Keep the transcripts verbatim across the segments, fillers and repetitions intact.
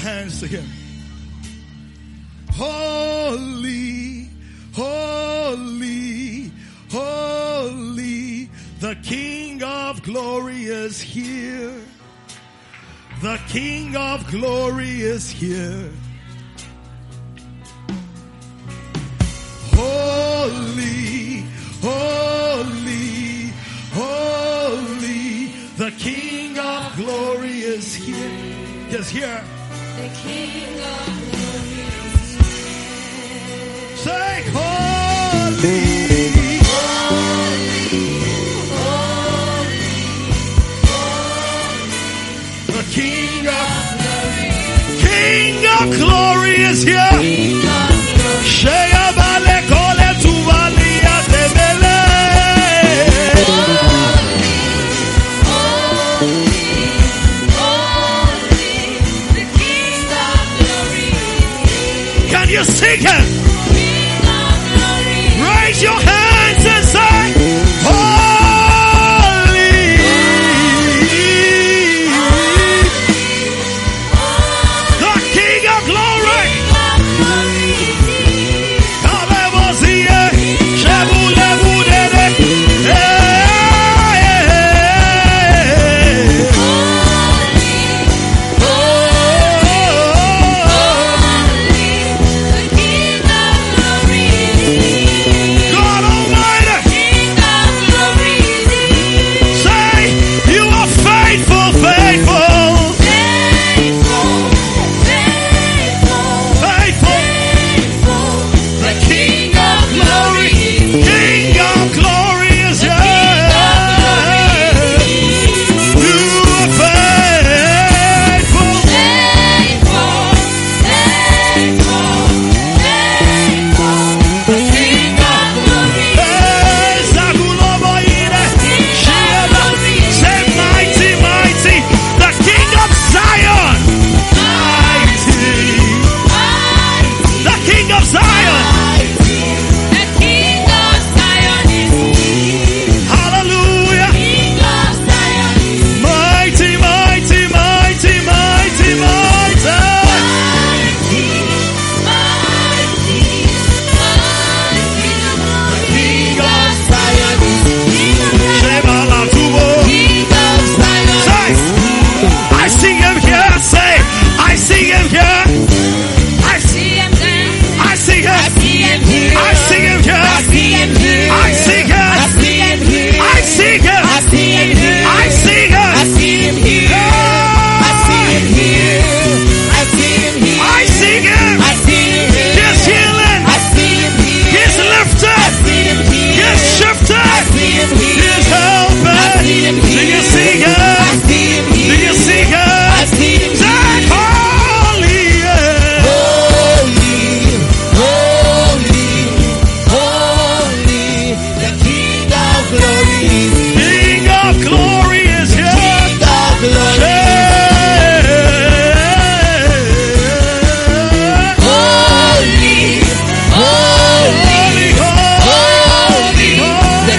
hands to him. Holy, holy, holy, the King of glory is here. The King of glory is here. Holy, holy, holy, the King of glory is here. Yes, here. The King of glory is here. Say holy, holy, holy, holy. The King of glory, King of glory is here. King of glory. Shea bale kole tuvalia tebele. Can you sing it? Raise your hands and say, holy. The King of glory. Kalemosie, shebulebudede. God Almighty, say, you are faithful, faithful, faithful. The King of glory, King of glory is here. You are faithful. Hey, Zaguloboire, Sheba, say mighty, mighty, the King of Zion. Mighty, the King of Zion. Hallelujah. Mighty, mighty, mighty, mighty, mighty. King of Sheba la tubo. Say, I see him here. Say, I see him here. I see, I see him. I see him here. I see him. I see him. I see him. I see him. I see him. He's healing. He's lifted. He's shifted. He's helping. Do you see him? Do you see him? Say holy. Yeah. King of glory is here. Holy, holy, holy.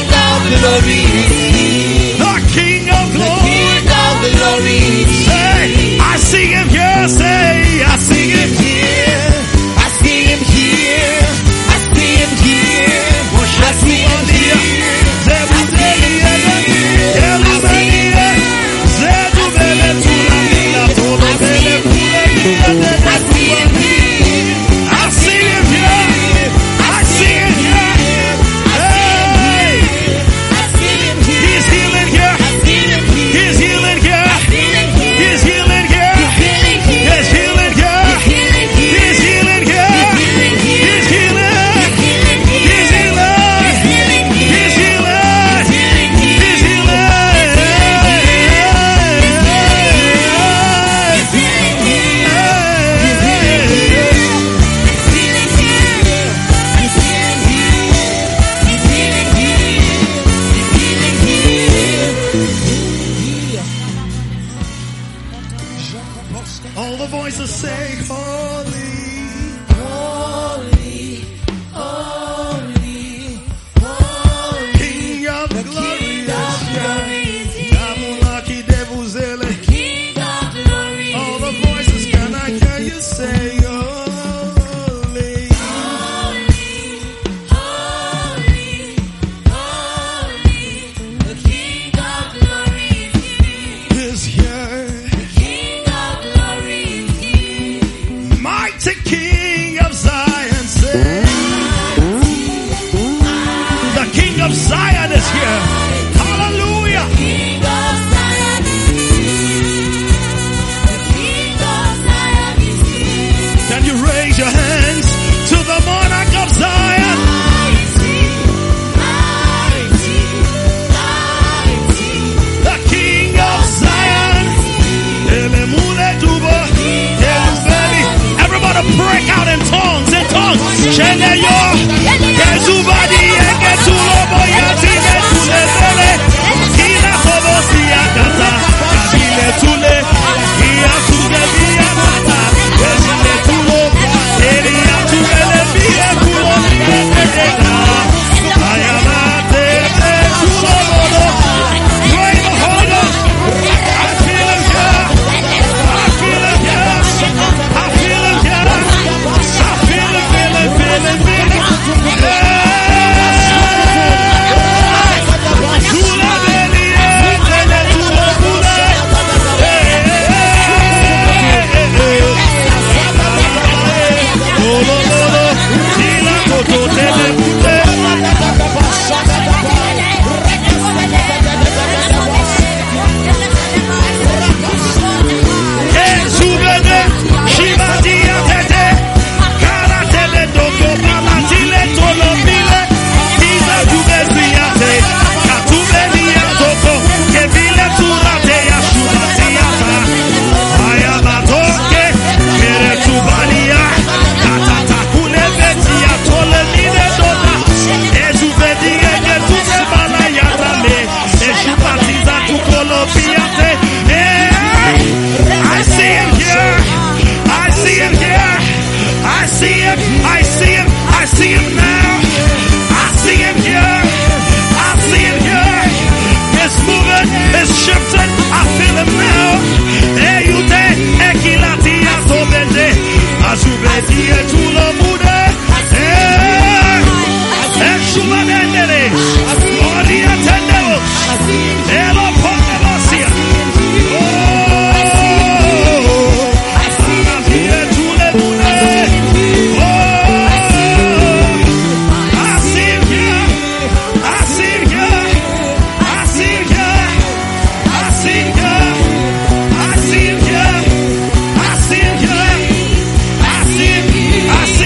The King of glory. Say, I see him here. Say, I see him here. I see him here. I see him here. Hey, he's healing here. He's healing here. He's healing here. He's healing here. He's healing here. He's healing. He's healing. He's healing. He's All the voices say, holy. King of glory is here. All the voices can Sheleyo, Kezubadi, Eketulobo, Yatine, Tulebele, Ina Tobosi, Agata, Kabile Tule, Ia Tule, Ia Mata, Kezile Tulo, Eria Tulele, Bia Kulo, Edega, Ayamate, Tulobo, Pray the Holy Ghost. I feel him here. I feel him here. I feel him here. I feel him, feel him, feel him, feel him. Tula beli, tele tulo bule. Lolo, lolo, tila koto tele bule. Zubede, Shibadia Tete, Karatele Doko, Balatile Tolobile, Tiza Jubeziate, Katubelia Toko, Kevile Turate, Yashubatiata, Ayabatoke, Mere Tubalia, Katata Kulevetia, Tolemine Dota, Ezubedia, Getuse Balayatame, Eshubatiza Tukolopiate, I see him here. I see him here. I see him. I see him. I see him now. I see him here. I see him here. It's moving. It's shifting. I feel him now. Hey, you there? Ekilatia tobende. Azubedi etulo mude. Hey, Eshumanendele. Oria tendeo. Elo pomelosia. I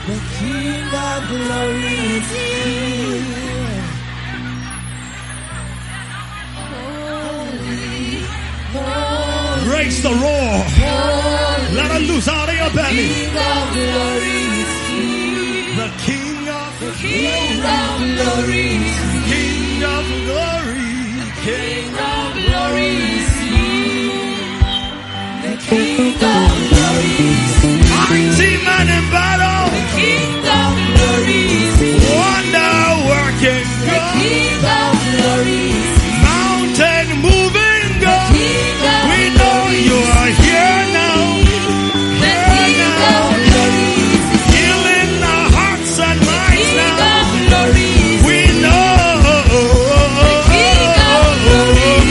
The King of glory is here. Holy, holy, Raise the roar. holy, Let it loose out of your belly. King of glory is here. The King of King of glory is here. King of glory. King King of glory is here. The King of glory is here. mighty man in battle. King of glory is here. Wonder working The God. King of glory is here. Mountain moving God. King of We know you are here now. The Here King of now. glory is here. Healing our hearts and minds King now. of glory is We know. King of glory is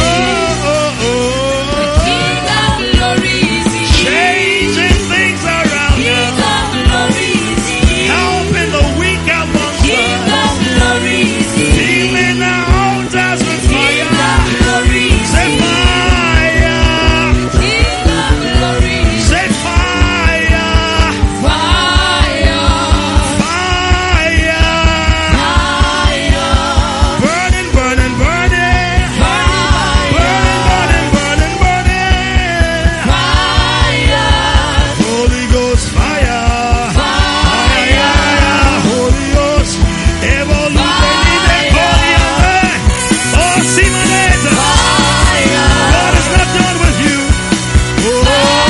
The King of glory is here. Changing things around King now. of glory is here. Helping the weak among King us. of glory is here. Healing our altars with King fire. of glory is Say here. fire. King of glory is Say fire. fire. Fire. Fire. Burning, burning, burning. Fire. Burning, burning, burning, burning. Fire. Holy Ghost fire. Fire. Holy Ghost. Evolution in the Korean. Oh, Simonetta. God is not done with you. Oh.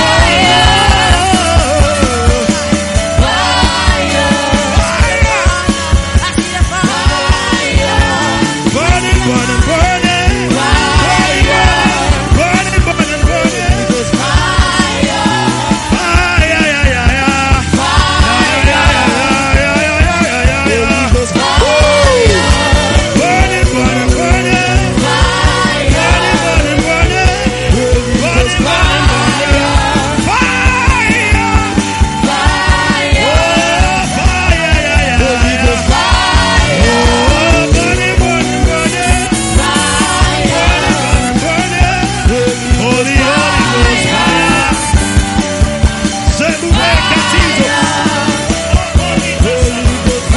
Burning, burning, burning. Fire. Burning, burning, burning. Fire, yeah, yeah, yeah, yeah. Yeah, yeah, yeah, yeah, yeah, yeah, yeah, yeah. Burning, burning, burning. Burning, burning, burning. Burning, burning, burning. Fire. Oh, fire, yeah, yeah, yeah. Oh, burning, burning, burning. Burning, burning, burning. Holy, Holy Ghost fire. Zebuwe Katizo. Oh, Holy Ghost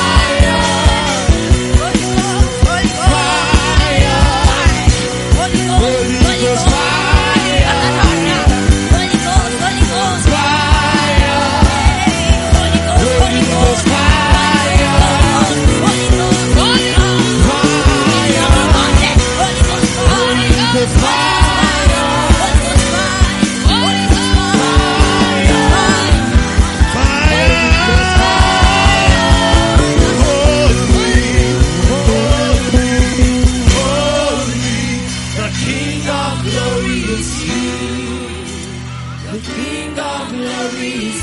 The King of glory is here. The King of glory is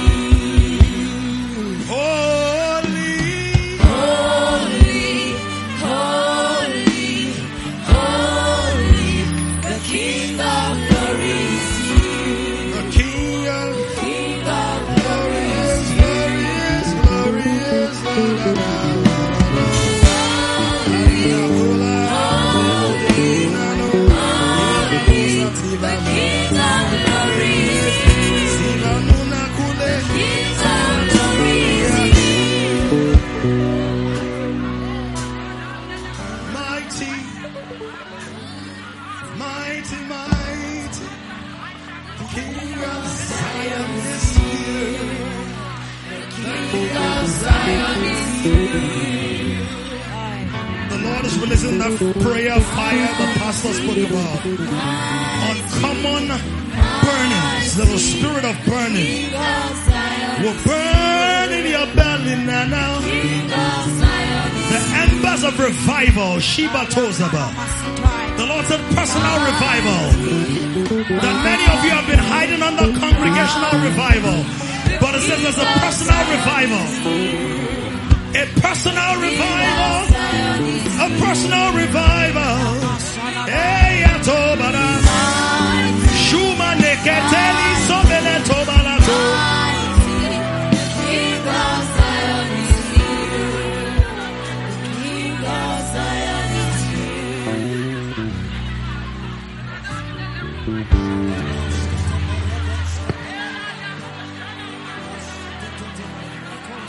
here. Holy. Holy, holy, holy. The King of glory is here. The King of King of glory is glorious, glorious, The King of glory is here. King of glory is here. Mighty, mighty, mighty. King of Zion is here. King of Zion is here. The Lord is releasing that prayer fire the pastor spoke about. Uncommon burnings. The spirit of burning King of Zion. will burn in your belly now. now. King of Zion is The embers of revival. Sheba Tozaba. The Lord said personal revival. That many of you have been hiding under congregational revival. But it says there's a personal revival. A personal revival. A personal revival. Hey, Atobara. Shuma neketeli sobele tobalato. King of Zion is here. King of Zion is here.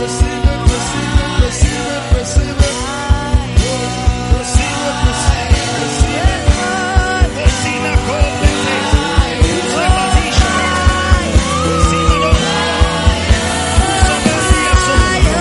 receive it, receive it, receive it, receive it. Receive it, receive it, receive it. Osina Kolete. Usabatisha. Osina Lo. Usabatia Sono.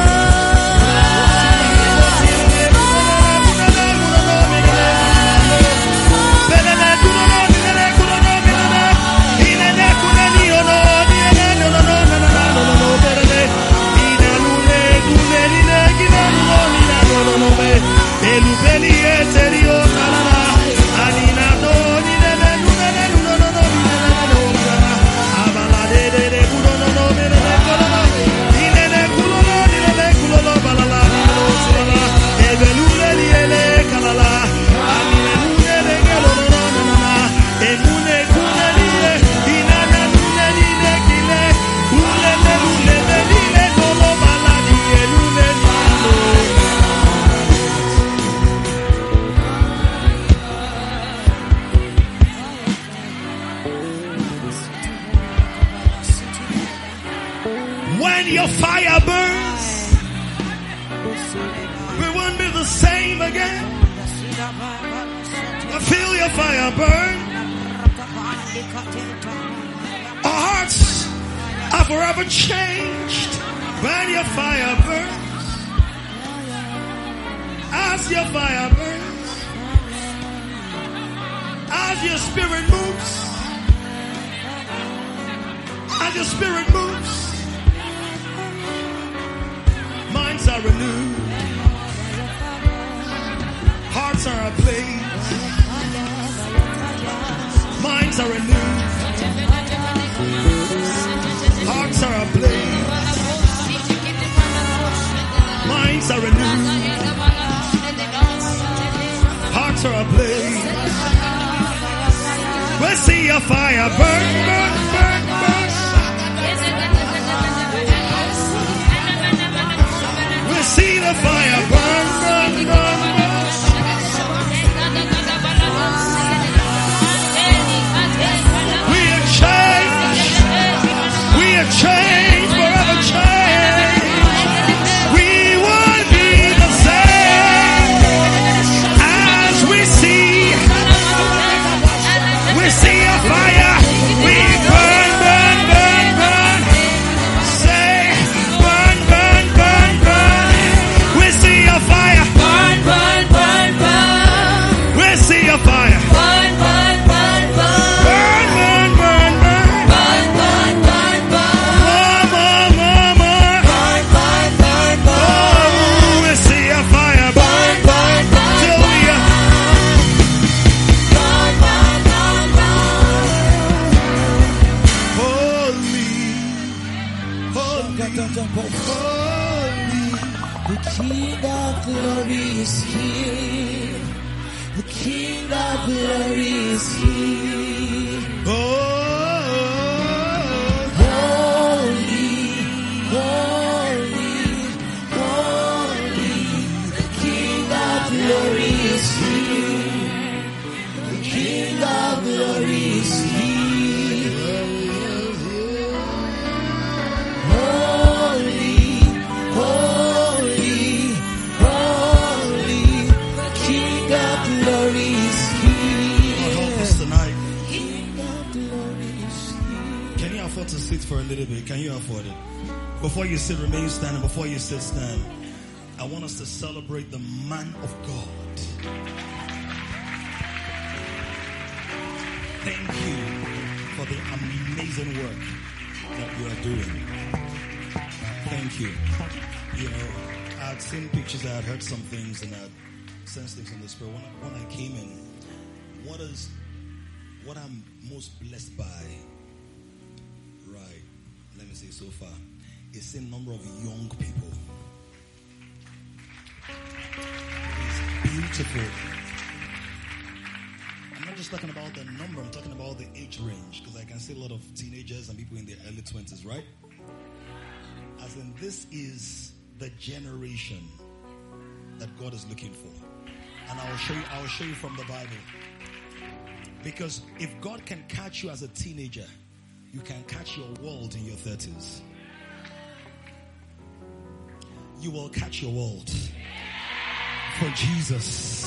When your fire burns, we won't be the same again. Feel your fire burn. Our hearts are forever changed when your fire burns. As your fire burns, as your spirit moves, as your spirit moves, minds are renewed, hearts are ablaze, minds are renewed, hearts are ablaze, minds are renewed, hearts are ablaze. We see a fire burn, burn, burn, burn. We see the fire burn, burn, burn, burn. We are changed. We are changed, forever changed. We won't be the same as we see The King of glory is here. Oh, Holy, holy, holy. The King of glory is here. The King of glory is here. Holy, holy, holy. The King of glory is God help here. us tonight. King of glory is here. Can you afford to sit for a little bit? Can you afford it? Before you sit, remain standing. Before you sit, stand. I want us to celebrate the man of God. Thank you for the amazing work that you are doing. Thank you. You know, I had seen pictures, I had heard some things, and I had sensed things in the spirit. When I, when I came in, what is, what I'm most blessed by, right, let me say so far, is the number of young people. It's beautiful. I'm not just talking about the number, I'm talking about the age range, because I can see a lot of teenagers and people in their early twenties, right? As in, this is the generation that God is looking for. And I will show you, I will show you from the Bible. Because if God can catch you as a teenager, you can catch your world in your thirties. You will catch your world for Jesus.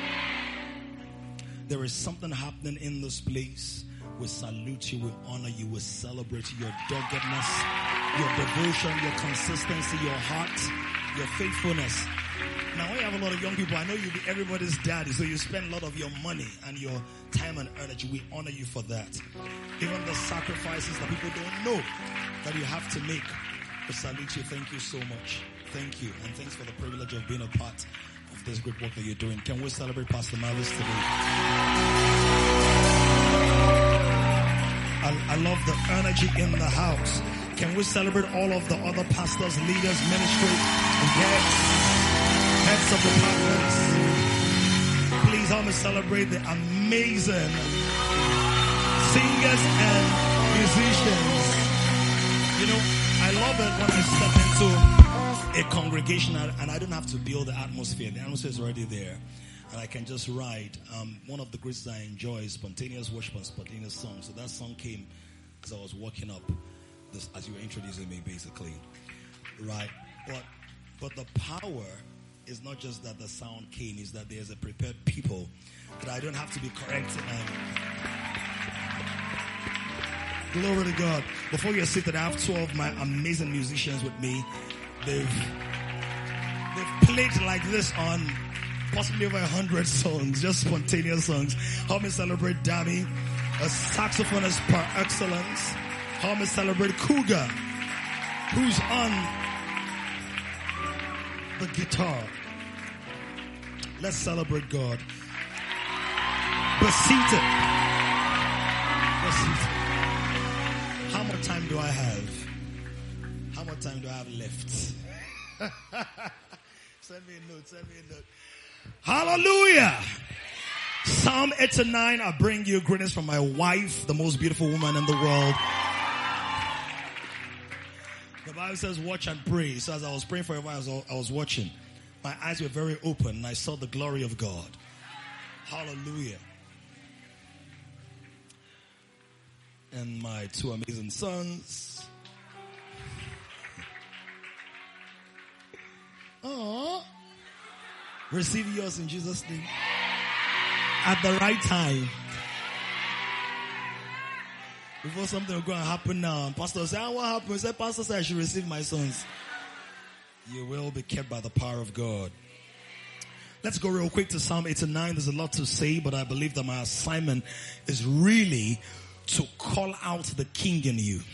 There is something happening in this place. We salute you, we honor you, we celebrate your doggedness, your devotion, your consistency, your heart, your faithfulness. Now, when you have a lot of young people, I know you'll be everybody's daddy, so you spend a lot of your money and your time and energy. We honor you for that. Even the sacrifices that people don't know that you have to make. We salute you. Thank you so much. Thank you. And thanks for the privilege of being a part of this great work that you're doing. Can we celebrate Pastor Marvis today? I, I love the energy in the house. Can we celebrate all of the other pastors, leaders, ministry, and heads, heads of departments? Please help me celebrate the amazing singers and musicians. You know, I love it when I step into a congregation and I don't have to build the atmosphere. The atmosphere is already there. And I can just write. Um, one of the greats I enjoy is spontaneous worship and spontaneous song. So that song came as I was walking up, this, as you were introducing me, basically. Right? But but the power is not just that the sound came, is that there's a prepared people that I don't have to be correcting. And glory to God. Before you sit, I have two of my amazing musicians with me. They've they've played like this on possibly over a hundred songs, just spontaneous songs. Help me celebrate Dami, a saxophonist par excellence. Help me celebrate Cougar, who's on the guitar. Let's celebrate God. Be seated. Be seated. How much time do I have? How much time do I have left? Send me a note, send me a note. Hallelujah. Psalm eighty-nine, I bring you greetings from my wife, the most beautiful woman in the world. The Bible says watch and pray. So as I was praying for everyone, I was, I was watching. My eyes were very open and I saw the glory of God. Hallelujah. And my two amazing sons. Oh, receive yours in Jesus' name. At the right time. Before something will go and happen now. And pastor will say, oh, what happened? He said, pastor said I should receive my sons. You will be kept by the power of God. Let's go real quick to Psalm eighty-nine. There's a lot to say, but I believe that my assignment is really to call out the king in you.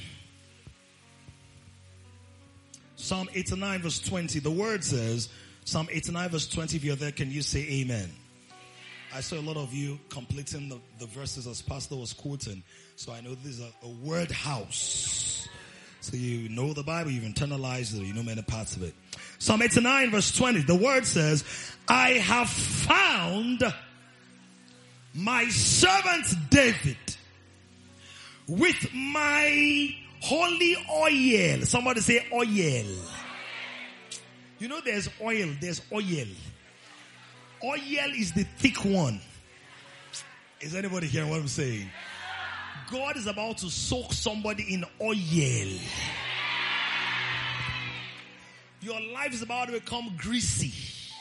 Psalm eighty-nine verse twenty. The word says, Psalm eighty-nine verse twenty, if you're there, can you say amen? I saw a lot of you completing the, the verses as pastor was quoting. So I know this is a, a word house. So you know the Bible, you've internalized it, you know many parts of it. Psalm eighty-nine verse twenty, the word says, I have found my servant David, with my holy oil. Somebody say oil. You know there's oil, there's oil. Oil is the thick one. Is anybody hearing what I'm saying? God is about to soak somebody in oil. Your life is about to become greasy.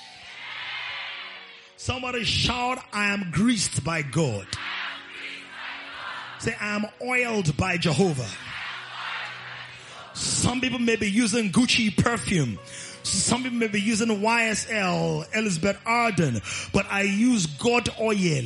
Somebody shout, I am greased by God. Say, I am oiled by Jehovah. Some people may be using Gucci perfume. Some people may be using Y S L, Elizabeth Arden, but I use God oil.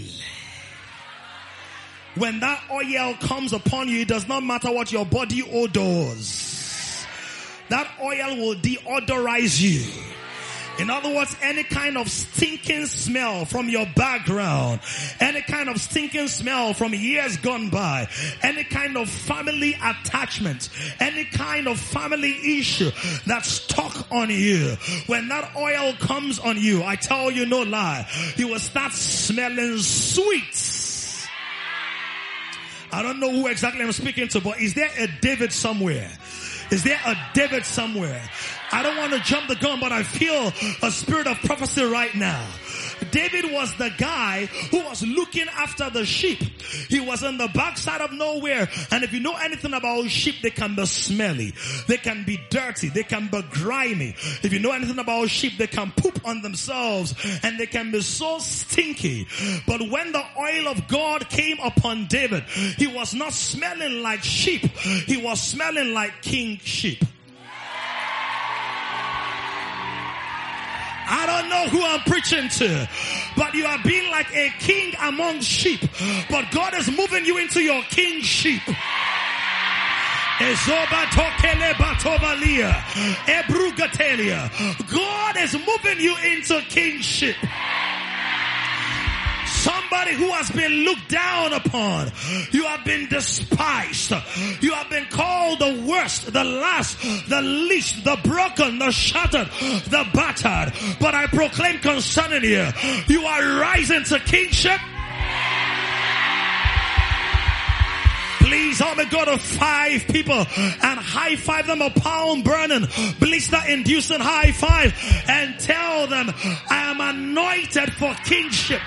When that oil comes upon you, it does not matter what your body odors. That oil will deodorize you. In other words, any kind of stinking smell from your background, any kind of stinking smell from years gone by, any kind of family attachment, any kind of family issue that's stuck on you, when that oil comes on you, I tell you no lie, you will start smelling sweet. I don't know who exactly I'm speaking to, but is there a David somewhere? Is there a David somewhere? I don't want to jump the gun, but I feel a spirit of prophecy right now. David was the guy who was looking after the sheep. He was on the backside of nowhere. And if you know anything about sheep, they can be smelly. They can be dirty. They can be grimy. If you know anything about sheep, they can poop on themselves. And they can be so stinky. But when the oil of God came upon David, he was not smelling like sheep. He was smelling like king sheep. I don't know who I'm preaching to, but you are being like a king among sheep. But God is moving you into your kingship. God is moving you into kingship. Somebody who has been looked down upon. You have been despised. You have been called the worst, the last, the least, the broken, the shattered, the battered. But I proclaim concerning you, you are rising to kingship. Please help me go to five people and high five them, a palm burning, blister inducing high five, and tell them, I am anointed for kingship.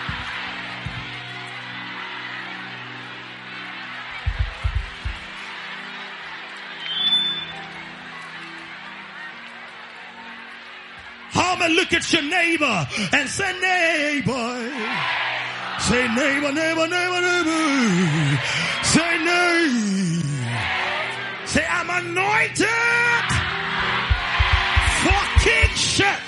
How many look at your neighbor and say, neighbor. Say neighbor, neighbor, neighbor, neighbor. Say neighbor. Say I'm anointed for kingship.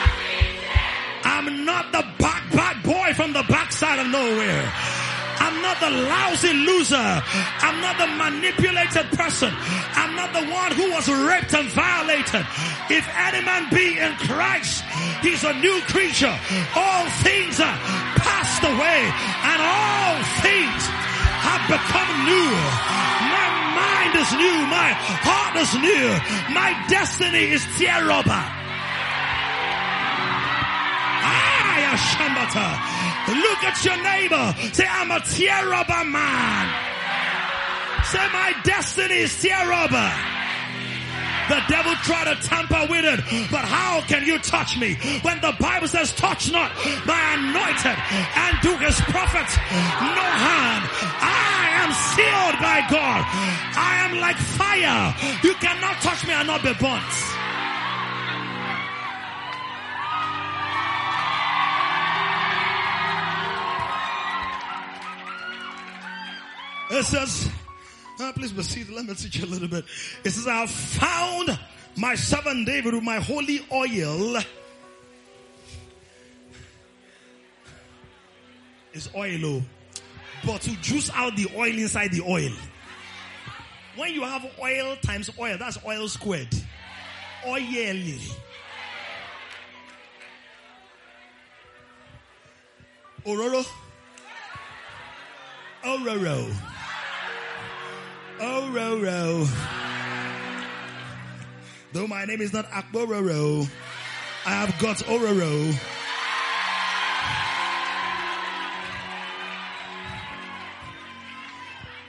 I'm not the back, back boy from the backside of nowhere. I'm not the lousy loser. I'm not the manipulated person. I'm not the one who was raped and violated. If any man be in Christ, he's a new creature. All things are passed away and all things have become new. My mind is new. My heart is new. My destiny is tear-rubber. Look at your neighbor. Say, I'm a tear-rubber man. Say, my destiny is tear-rubber. The devil tried to tamper with it, but how can you touch me when the Bible says, touch not my anointed and do his prophets no harm? I am sealed by God. I am like fire. You cannot touch me and not be burnt. It says, oh, please be seated. Let me teach you a little bit. It says, I have found my servant David with my holy oil. It's oil, but to juice out the oil inside the oil. When you have oil times oil, that's oil squared. Oily. Ororo. Ororo. Ororo. Though my name is not Akbororo, I have got Ororo.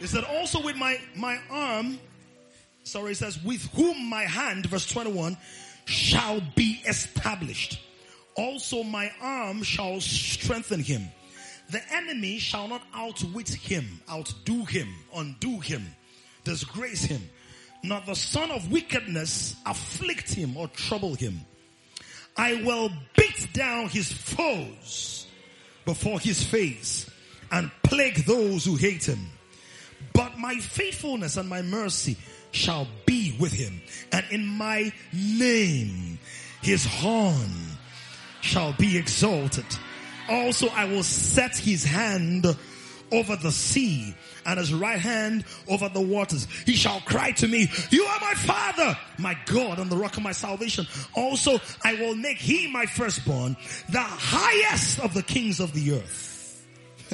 It said, also with my, my arm, sorry, it says, with whom my hand, verse twenty-one, shall be established. Also my arm shall strengthen him. The enemy shall not outwit him, outdo him, undo him, disgrace him. Not the son of wickedness afflict him or trouble him. I will beat down his foes before his face and plague those who hate him. But my faithfulness and my mercy shall be with him. And in my name his horn shall be exalted. Also I will set his hand over the sea and his right hand over the waters. He shall cry to me, you are my Father, my God, and the rock of my salvation. Also I will make he my firstborn, the highest of the kings of the earth.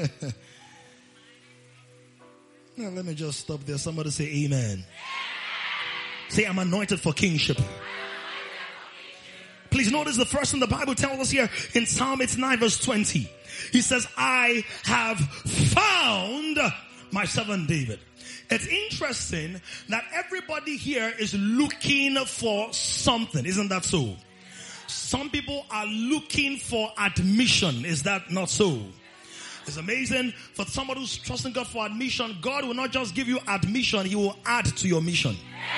Now let me just stop there. Somebody say amen. Say, I'm anointed for kingship. Please notice the first thing the Bible tells us here in Psalm eighty-nine verse twenty. He says, I have found my servant David. It's interesting that everybody here is looking for something. Isn't that so? Some people are looking for admission. Is that not so? It's amazing for somebody who's trusting God for admission. God will not just give you admission, He will add to your mission.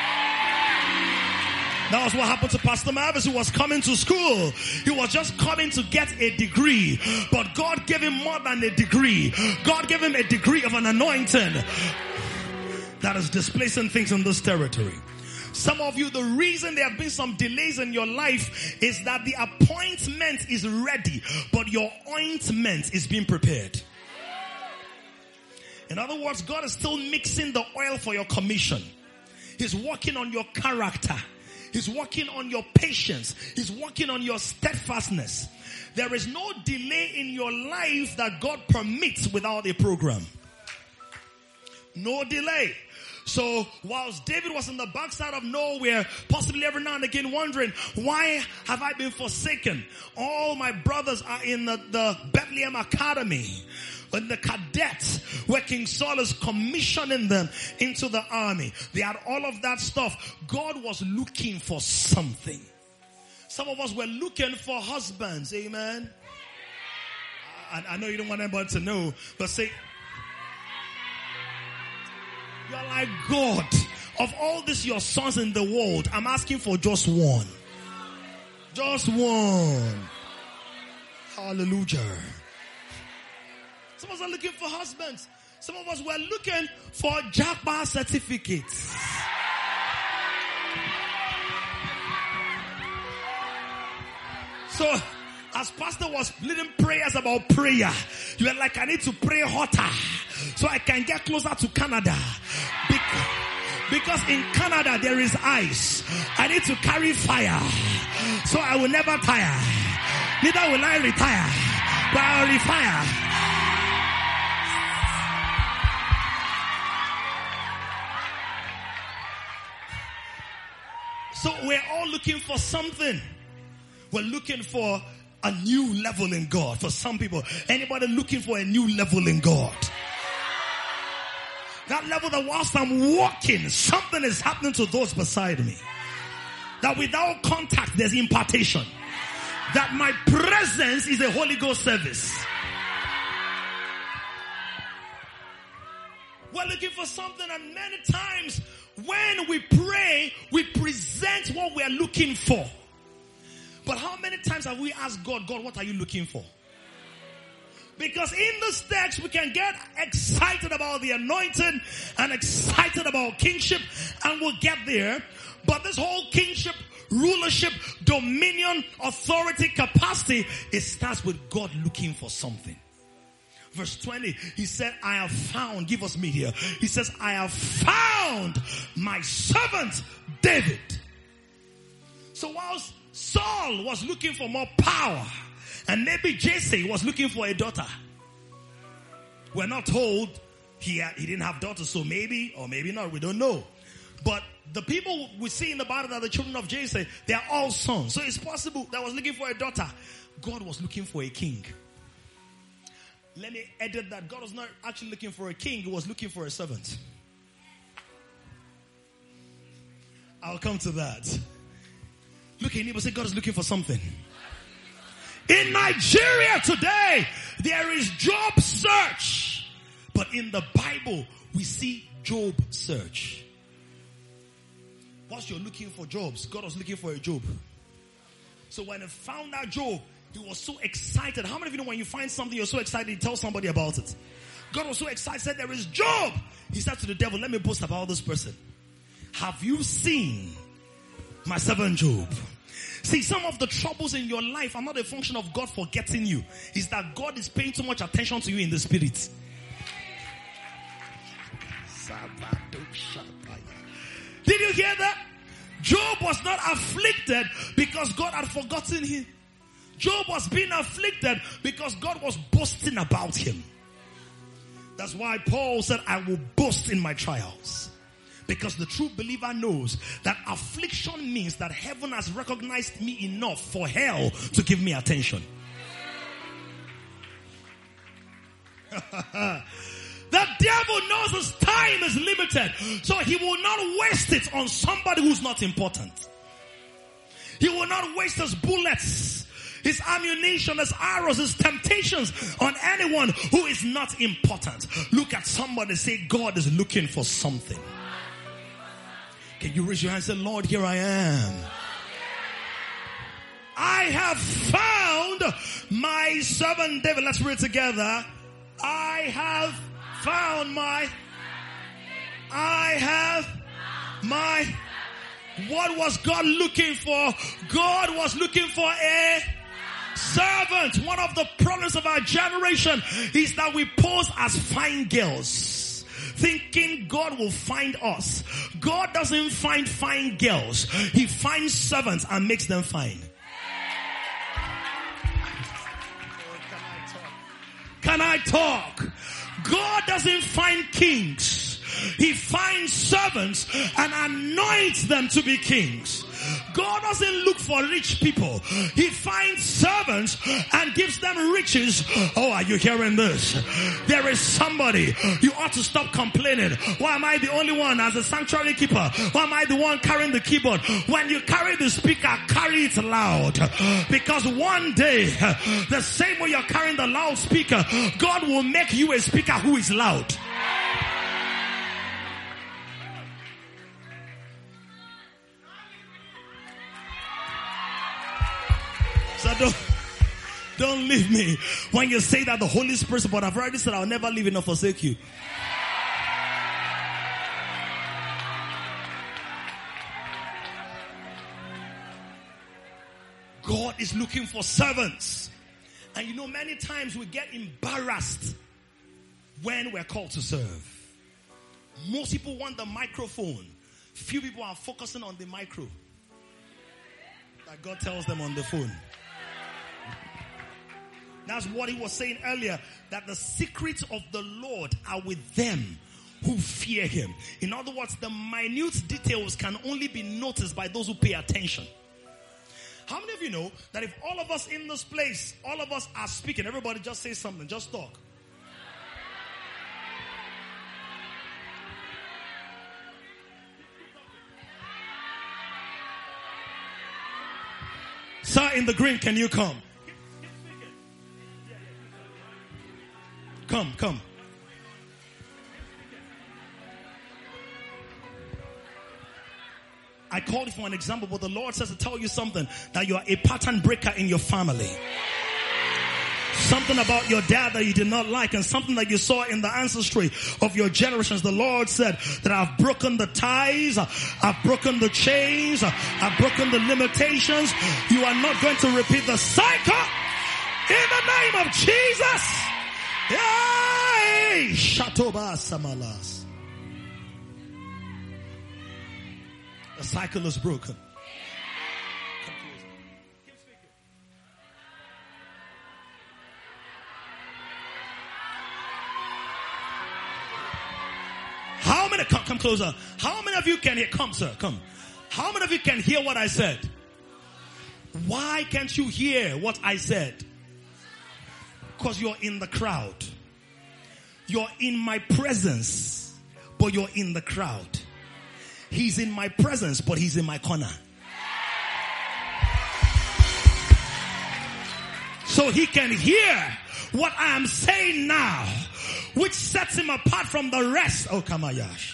That was what happened to Pastor Mavis, who was coming to school. He was just coming to get a degree. But God gave him more than a degree. God gave him a degree of an anointing that is displacing things in this territory. Some of you, the reason there have been some delays in your life is that the appointment is ready, but your ointment is being prepared. In other words, God is still mixing the oil for your commission. He's working on your character. He's working on your patience. He's working on your steadfastness. There is no delay in your life that God permits without a program. No delay. So whilst David was in the backside of nowhere, possibly every now and again wondering, why have I been forsaken? All my brothers are in the, the Bethlehem Academy, in the cadets, where King Saul is commissioning them into the army. They had all of that stuff. God was looking for something. Some of us were looking for husbands. Amen. I, I know you don't want anybody to know, but say, you're like, God, of all these your sons in the world, I'm asking for just one. Just one. Hallelujah. Some of us are looking for husbands. Some of us were looking for Japa certificates. So, as pastor was leading prayers about prayer, you were like, I need to pray hotter so I can get closer to Canada. Because, because in Canada there is ice. I need to carry fire so I will never tire. Neither will I retire, but I will refire. So we're all looking for something. We're looking for a new level in God. For some people, anybody looking for a new level in God? That level that whilst I'm walking, something is happening to those beside me. That without contact, there's impartation. That my presence is a Holy Ghost service. We're looking for something, and many times when we pray, we present what we are looking for. But how many times have we asked God, God, what are you looking for? Because in this text, we can get excited about the anointing and excited about kingship, and we'll get there. But this whole kingship, rulership, dominion, authority, capacity, it starts with God looking for something. Verse twenty, he said, I have found, give us media. He says, I have found my servant David. So whilst Saul was looking for more power, and maybe Jesse was looking for a daughter, we're not told he, had, he didn't have daughters, so maybe, or maybe not, we don't know. But the people we see in the Bible that the children of Jesse, they are all sons. So it's possible that was looking for a daughter. God was looking for a king. Let me edit that. God was not actually looking for a king. He was looking for a servant. I'll come to that. Look at your neighbor, say God is looking for something. In Nigeria today, there is job search. But in the Bible, we see Job search. Whilst you're looking for jobs, God was looking for a Job. So when he found out Job, he was so excited. How many of you know when you find something, you're so excited, you tell somebody about it? God was so excited, said, there is Job. He said to the devil, let me boast about this person. Have you seen my servant Job? See, some of the troubles in your life are not a function of God forgetting you. It's that God is paying too much attention to you in the spirit. Did you hear that? Job was not afflicted because God had forgotten him. Job was being afflicted because God was boasting about him. That's why Paul said, I will boast in my trials. Because the true believer knows that affliction means that heaven has recognized me enough for hell to give me attention. The devil knows his time is limited, so he will not waste it on somebody who's not important. He will not waste his bullets, his ammunition, his arrows, his temptations on anyone who is not important. Look at somebody, say, God is looking for something. Can you raise your hand and say, Lord, here I am. I have found my servant David. Let's read together. I have found my, I have my, what was God looking for? God was looking for a servant. One of the problems of our generation is that we pose as fine girls, thinking God will find us. God doesn't find fine girls. He finds servants and makes them fine. Can I talk? God doesn't find kings. He finds servants and anoints them to be kings. God doesn't look for rich people. He finds servants and gives them riches. Oh, are you hearing this? There is somebody. You ought to stop complaining. Why am I the only one as a sanctuary keeper? Why am I the one carrying the keyboard? When you carry the speaker, carry it loud. Because one day, the same way you're carrying the loudspeaker, God will make you a speaker who is loud. So don't, don't leave me. When you say that, the Holy Spirit, but I've already said I'll never leave you nor forsake you. God is looking for servants. And you know, many times we get embarrassed when we're called to serve. Most people want the microphone. Few people are focusing on the micro that God tells them on the phone. That's what he was saying earlier, that the secrets of the Lord are with them who fear him. In other words, the minute details can only be noticed by those who pay attention. How many of you know that if all of us in this place, all of us are speaking, everybody just say something, just talk. Sir in the green, can you come? Come, come. I called it for an example, but the Lord says to tell you something, that you are a pattern breaker in your family. Something about your dad that you did not like, and something that you saw in the ancestry of your generations. The Lord said that I've broken the ties, I've broken the chains, I've broken the limitations. You are not going to repeat the cycle in the name of Jesus. Yay! Shatoba Samalas. The cycle is broken. How many, come, come closer. How many of you can hear? Come, sir, come. How many of you can hear what I said? Why can't you hear what I said? Because you're in the crowd. You're in my presence, but you're in the crowd. He's in my presence, but he's in my corner. So he can hear what I am saying now, which sets him apart from the rest. Oh, Kamayash.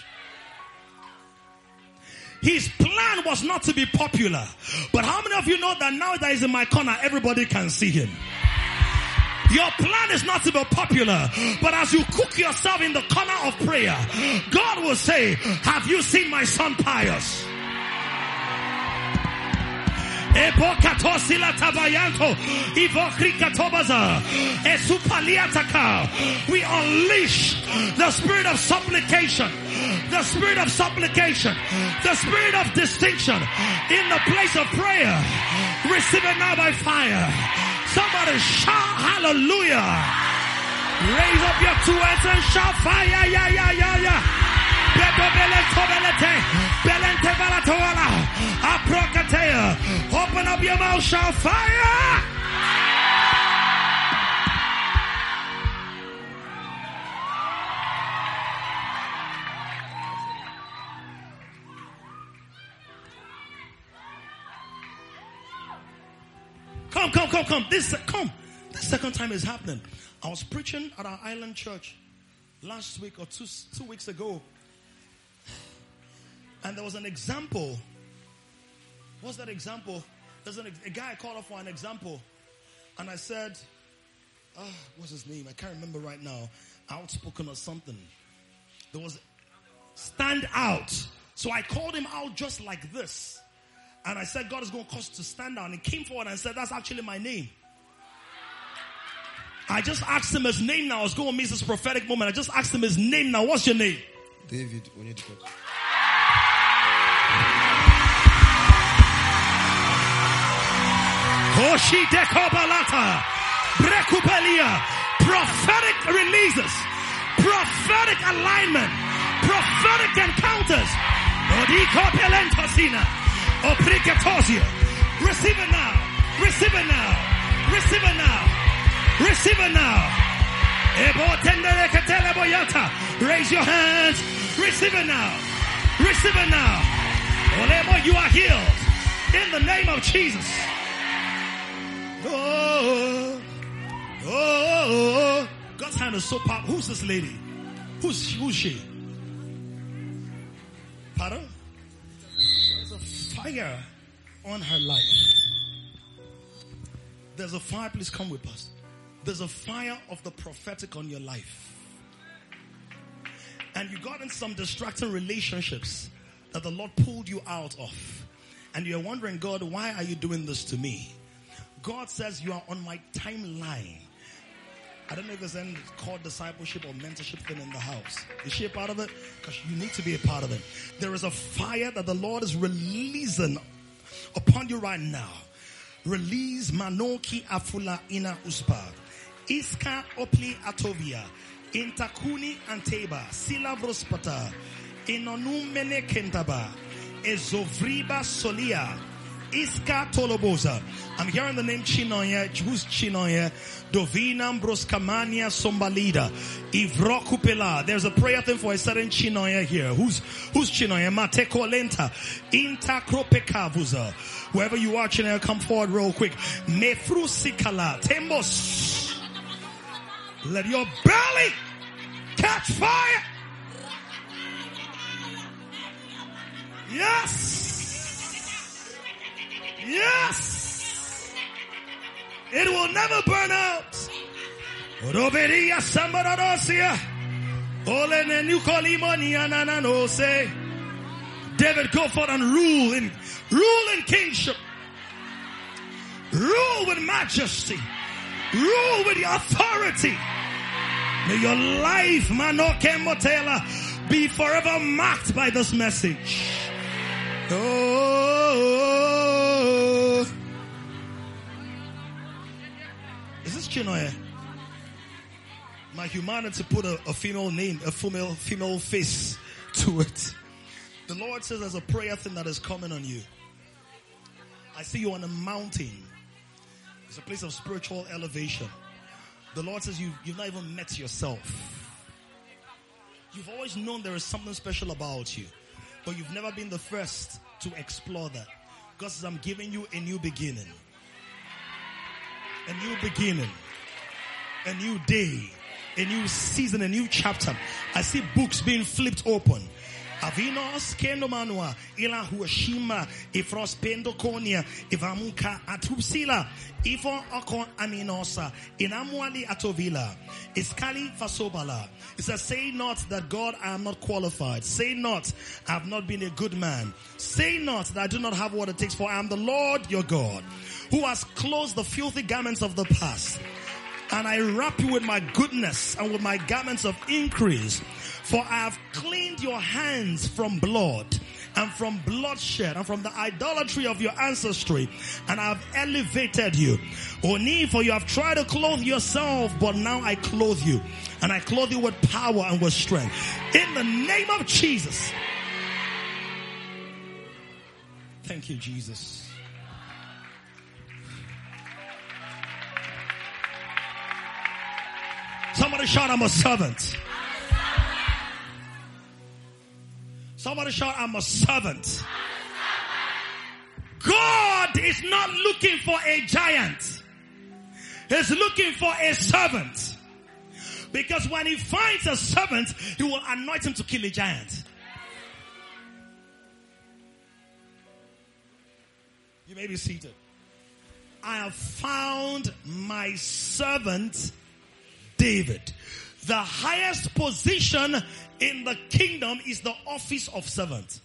His plan was not to be popular. But how many of you know that now that he's in my corner, everybody can see him? Your plan is not to be popular, but as you cook yourself in the corner of prayer, God will say, have you seen my son Pius? We unleash the spirit of supplication, the spirit of supplication, the spirit of distinction in the place of prayer. Receive it now by fire. Somebody shout hallelujah. Raise up your two hands and shout fire. Yeah, yeah, yeah, yeah. Open up your mouth, shout fire. Come, come, come, come. This, come. This second time is happening. I was preaching at our island church last week or two, two weeks ago. And there was an example. What's that example? There's an, a guy called up for an example. And I said, oh, what's his name? I can't remember right now. Outspoken or something. There was stand out. So I called him out just like this. And I said, God is going to cause to stand out. And he came forward and said, that's actually my name. I just asked him his name now. I was going to miss this prophetic moment. I just asked him his name now. What's your name? David Onyedika. Koshi Dekobalata. Brekupelia. Prophetic releases. Prophetic alignment. Prophetic encounters. Odiko Pelentosina. Obrigatosia. Receive it now. Receive it now. Receive it now. Receive it now. Raise your hands. Receive it now. Receive it now. You are healed in the name of Jesus. Oh, oh, oh. God's hand is so powerful. Who's this lady? Who's who's she? Pardon? There's a fire on her life. There's a fire. Please come with us. There's a fire of the prophetic on your life. And you got in some distracting relationships that the Lord pulled you out of. And you're wondering, God, why are you doing this to me? God says you are on my timeline. I don't know if there's any called discipleship or mentorship thing in the house. Is she a part of it? Because you need to be a part of it. There is a fire that the Lord is releasing upon you right now. Release manoki afula ina uspa. Iska opli atovia. Intakuni anteba. Silabrospata. Inonumene kentaba. Ezovriba solia. Iska toloboza. I'm hearing the name Chinoye. Who's Chinoye? Dovinam broskamania sombalida. Ivrokupela. There's a prayer thing for a certain Chinoye here. Who's who's Chinoye? Mateko lenta. Inta kropekavuza. Wherever you are, Chinoye, come forward real quick. Mefrusikala. Tembos. Let your belly catch fire. Yes. Yes. It will never burn out. Roberia Sambaradosia. Ole Nukolimonia Nananose. David, go forth and rule in rule in kingship. Rule with majesty. Rule with your authority. May your life, Manoke Motela, be forever marked by this message. Oh. Is this Chinoye? My humanity put a, a female name, a female female face to it. The Lord says there's a prayer thing that is coming on you. I see you on a mountain. It's a place of spiritual elevation. The Lord says you, you've not even met yourself. You've always known there is something special about you, but you've never been the first to explore that. God says, I'm giving you a new beginning. A new beginning. A new day. A new season, a new chapter. I see books being flipped open. Avinos kendomanua ila huashima ifros pendokonia ivamuka atupsila ifo okon aminosa inamuali atovila iskali fasobala. It says, say not that God I am not qualified. Say not I have not been a good man. Say not that I do not have what it takes, for I am the Lord your God, who has closed the filthy garments of the past. And I wrap you with my goodness and with my garments of increase. For I have cleaned your hands from blood and from bloodshed and from the idolatry of your ancestry. And I have elevated you. Oni, for you have tried to clothe yourself, but now I clothe you. And I clothe you with power and with strength. In the name of Jesus. Thank you, Jesus. Somebody shout, I'm a servant. Somebody shout, I'm a servant. God is not looking for a giant. He's looking for a servant. Because when he finds a servant, he will anoint him to kill a giant. You may be seated. I have found my servant David. The highest position in the kingdom is the office of servant.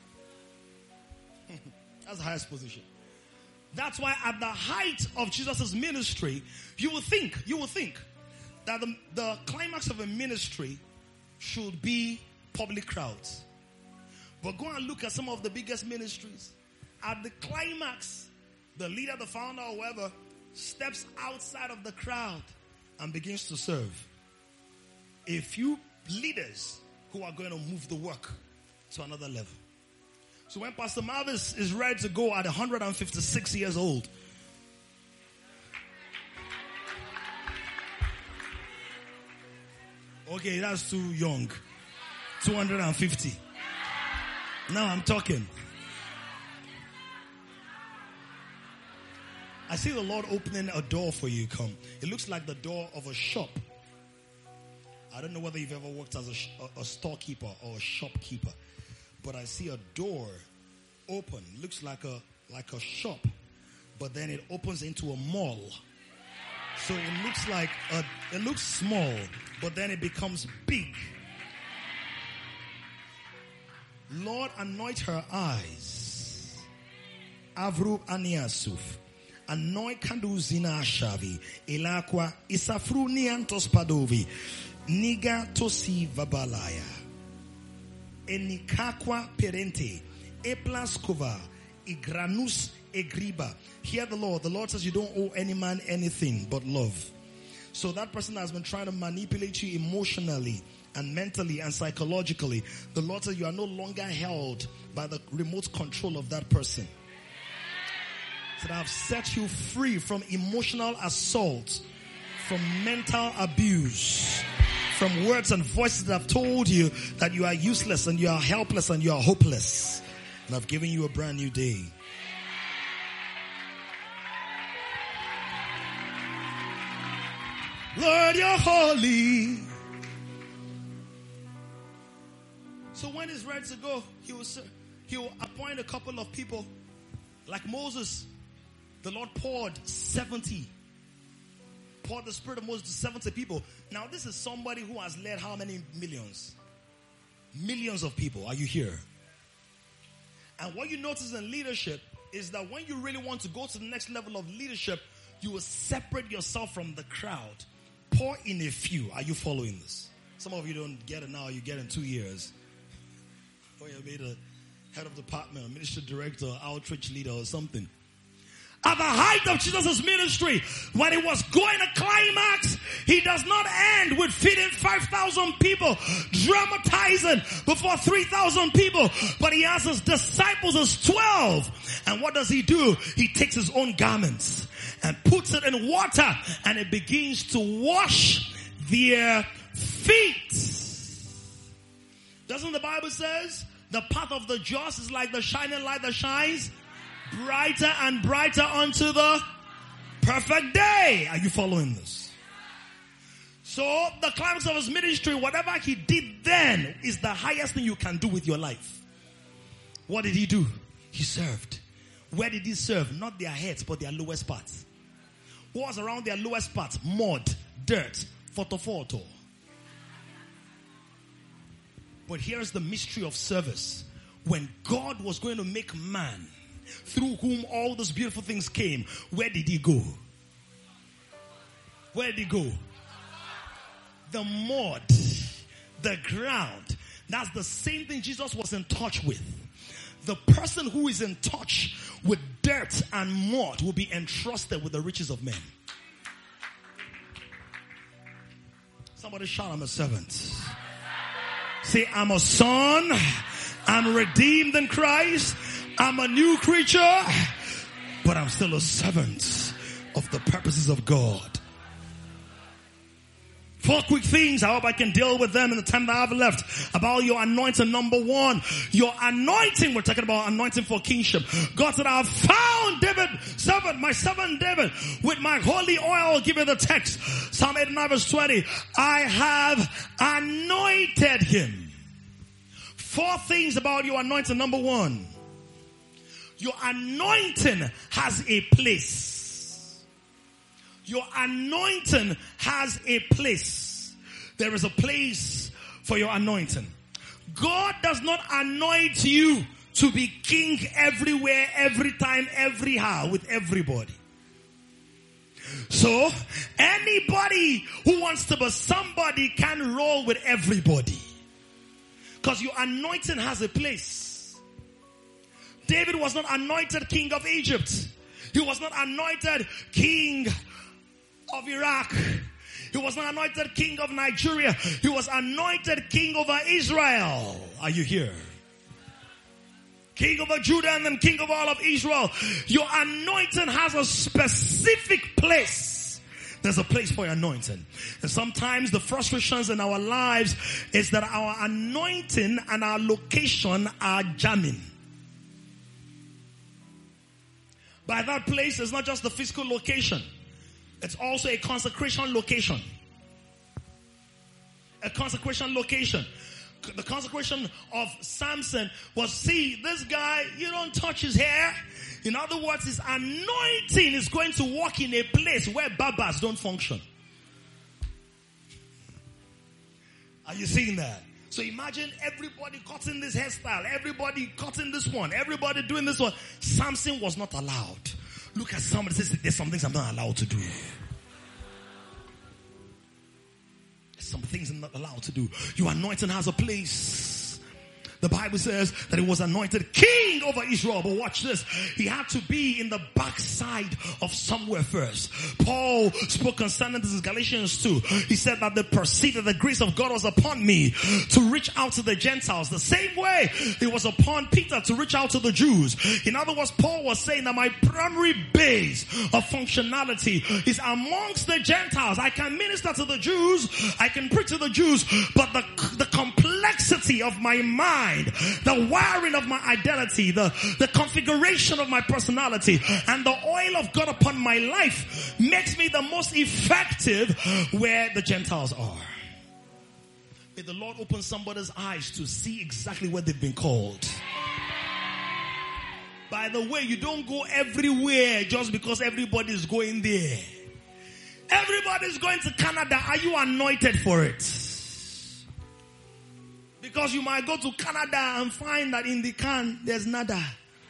That's the highest position. That's why at the height of Jesus' ministry, you will think, you will think that the, the climax of a ministry should be public crowds. But go and look at some of the biggest ministries. At the climax, the leader, the founder, or whoever steps outside of the crowd and begins to serve. A few leaders who are going to move the work to another level. So when Pastor Marvis is ready to go at one hundred fifty-six years old, okay, that's too young. two hundred fifty. Now I'm talking. I see the Lord opening a door for you. Come. It looks like the door of a shop. I don't know whether you've ever worked as a, a storekeeper or a shopkeeper, but I see a door open. Looks like a like a shop, but then it opens into a mall. So it looks like a, it looks small, but then it becomes big. Lord, anoint her eyes. Avru aniasuf. Anoint kandu zina shavi. Ilakwa isafru niantos padovi. Niga tosi vabalaya. Enikakwa perente. Eplaskova. Igranus egriba. Hear the Lord. The Lord says you don't owe any man anything but love. So that person has been trying to manipulate you emotionally and mentally and psychologically. The Lord says you are no longer held by the remote control of that person. That I've set you free from emotional assault, from mental abuse, from words and voices that have told you that you are useless and you are helpless and you are hopeless. And I've given you a brand new day. Lord, you're holy. So when he's ready to go, he will, he will appoint a couple of people. Like Moses, the Lord poured seventy. Poured the spirit of Moses to seventy people. Now this is somebody who has led how many millions? Millions of people. Are you here? And what you notice in leadership is that when you really want to go to the next level of leadership, you will separate yourself from the crowd. Pour in a few. Are you following this? Some of you don't get it now. You get it in two years. When you're made a head of department, a ministry director, outreach leader or something. At the height of Jesus' ministry, when he was going to climax, he does not end with feeding five thousand people, dramatizing before three thousand people, but he has his disciples as twelve. And what does he do? He takes his own garments and puts it in water, and it begins to wash their feet. Doesn't the Bible says the path of the just is like the shining light that shines brighter and brighter unto the perfect day? Are you following this? So the climax of his ministry, whatever he did then, is the highest thing you can do with your life. What did he do? He served. Where did he serve? Not their heads, but their lowest parts. What was around their lowest parts? Mud, dirt, photo photo. But here's the mystery of service. When God was going to make man, through whom all those beautiful things came, where did he go? Where did he go? The mud, the ground. That's the same thing Jesus was in touch with. The person who is in touch with dirt and mud will be entrusted with the riches of men. Somebody shout, I'm a servant. Say, I'm a son. I'm redeemed in Christ. I'm a new creature. But I'm still a servant of the purposes of God. Four quick things. I hope I can deal with them in the time that I have left. About your anointing. Number one, your anointing. We're talking about anointing for kingship. God said, I have found David, servant, my servant David, with my holy oil. I'll give you the text. Psalm eighty-nine verse twenty. I have anointed him. Four things about your anointing. Number one, your anointing has a place. Your anointing has a place. There is a place for your anointing. God does not anoint you to be king everywhere, every time, every how, with everybody. So, anybody who wants to be somebody can roll with everybody. Because your anointing has a place. David was not anointed king of Egypt. He was not anointed king of Iraq. He was not anointed king of Nigeria. He was anointed king over Israel. Are you here? King over Judah and then king of all of Israel. Your anointing has a specific place. There's a place for your anointing. And sometimes the frustrations in our lives is that our anointing and our location are jamming. By that place, it's not just the physical location. It's also a consecration location. A consecration location. The consecration of Samson was, see, this guy, you don't touch his hair. In other words, his anointing is going to walk in a place where babas don't function. Are you seeing that? So imagine everybody cutting this hairstyle, everybody cutting this one, everybody doing this one. Samson was not allowed. Look at somebody and say, there's some things I'm not allowed to do. There's some things I'm not allowed to do. Your anointing has a place. The Bible says that he was anointed king over Israel. But watch this. He had to be in the backside of somewhere first. Paul spoke concerning this in Galatians two. He said that they perceived that the grace of God was upon me to reach out to the Gentiles. The same way it was upon Peter to reach out to the Jews. In other words, Paul was saying that my primary base of functionality is amongst the Gentiles. I can minister to the Jews. I can preach to the Jews. But the, the complexity of my mind, the wiring of my identity, the, the configuration of my personality, and the oil of God upon my life makes me the most effective where the Gentiles are. May the Lord open somebody's eyes to see exactly where they've been called. By the way, you don't go everywhere just because everybody's going there. Everybody's going to Canada. Are you anointed for it? Because you might go to Canada and find that in the can, there's nada.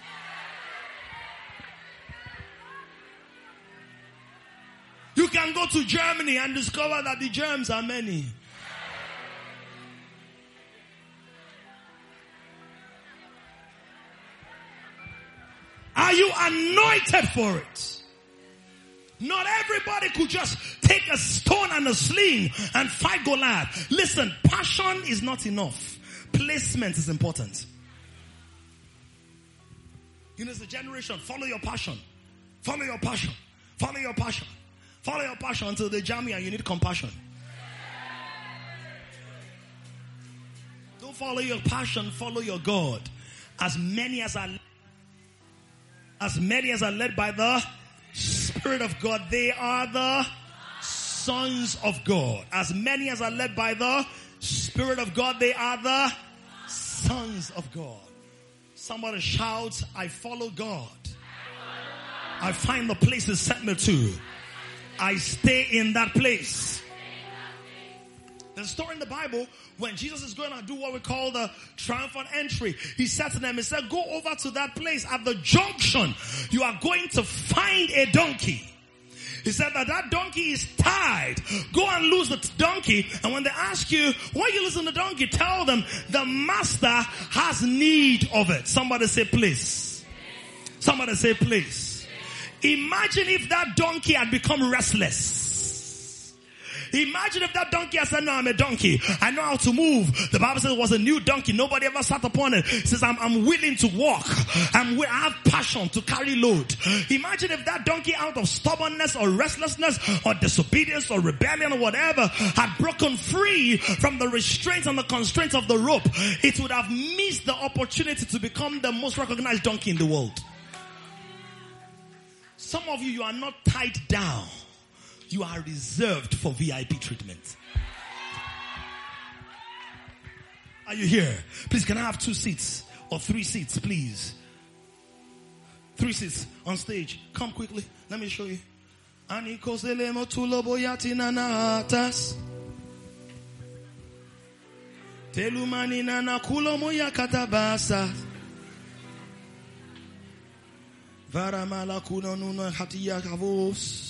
You can go to Germany and discover that the germs are many. Are you anointed for it? Not everybody could just take a stone and a sling and fight Goliath. Listen, passion is not enough. Placement is important. You know, it's a generation. Follow your passion. Follow your passion. Follow your passion. Follow your passion until they jam you and you need compassion. Don't Don't follow your passion, follow your God. As many as are as many as are led by the Spirit of God, they are the sons of God. As many as are led by the Spirit of God, they are the sons of God. Somebody shouts, I follow God. I find the place He sent me to. I stay in that place. There's a story in the Bible when Jesus is going to do what we call the triumphant entry. He said to them, he said, go over to that place at the junction. You are going to find a donkey. He said that that donkey is tied. Go and lose the donkey. And when they ask you, why you losing the donkey? Tell them the master has need of it. Somebody say, please. Somebody say, please. Imagine if that donkey had become restless. Imagine if that donkey had said, no, I'm a donkey. I know how to move. The Bible says it was a new donkey. Nobody ever sat upon it. It says, I'm, I'm willing to walk. I'm, I have passion to carry load. Imagine if that donkey, out of stubbornness or restlessness or disobedience or rebellion or whatever, had broken free from the restraints and the constraints of the rope. It would have missed the opportunity to become the most recognized donkey in the world. Some of you, you are not tied down. You are reserved for V I P treatment. Are you here? Please, can I have two seats or three seats, please? Three seats on stage. Come quickly. Let me show you. Telumani nana kulomoya katabasa. Varamala kunonuna hatiya kavos.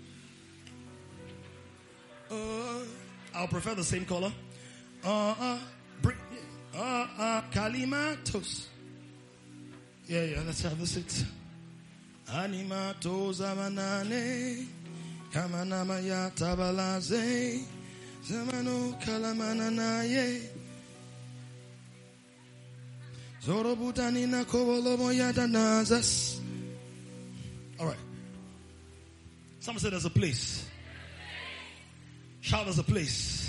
Uh, I'll prefer the same color. Uh, uh, bring, uh, uh, Kalimatos. Yeah, yeah, let's have the seat. Animatos amanane. Kamanamaya tabalaze. Zamano kalamananaye. Zorobutanina kowolomoya danazas. All right. Someone said there's a place. Shout, there's a place.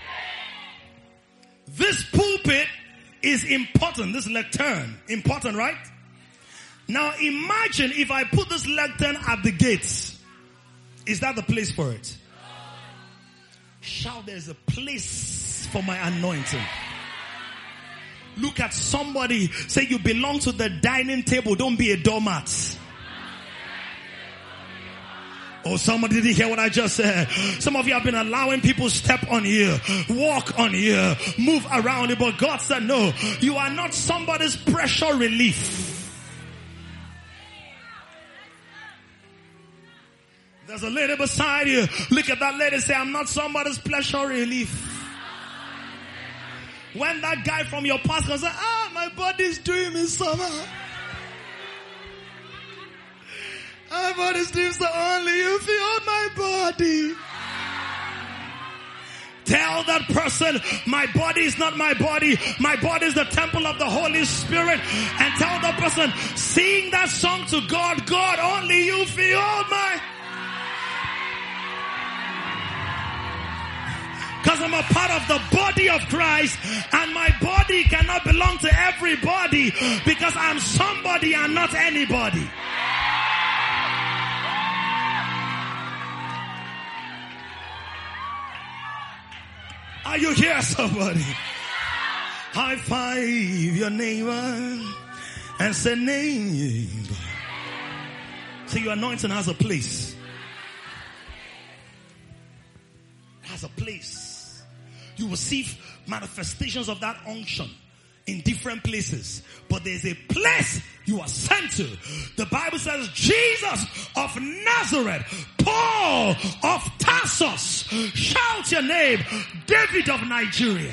This pulpit is important. This lectern, important, right? Now imagine if I put this lectern at the gates. Is that the place for it? Shout, there's a place for my anointing. Look at somebody, say you belong to the dining table. Don't be a doormat. Oh, somebody didn't hear what I just said. Some of you have been allowing people step on you, walk on you, move around you. But God said, no, you are not somebody's pressure relief. There's a lady beside you. Look at that lady and say, I'm not somebody's pleasure relief. When that guy from your past goes, ah, my body's doing me somehow. My body's doing so only you feel my body. Tell that person, my body is not my body. My body is the temple of the Holy Spirit. And tell that person, sing that song to God. God, only you feel my... Because I'm a part of the body of Christ, and my body cannot belong to everybody because I'm somebody and not anybody. Are you here, somebody? High five your neighbor and say, neighbor. See, your anointing has a place. It has a place. You will see manifestations of that unction in different places. But there's a place you are sent to. The Bible says Jesus of Nazareth, Paul of Tarsus. Shout your name, David of Nigeria.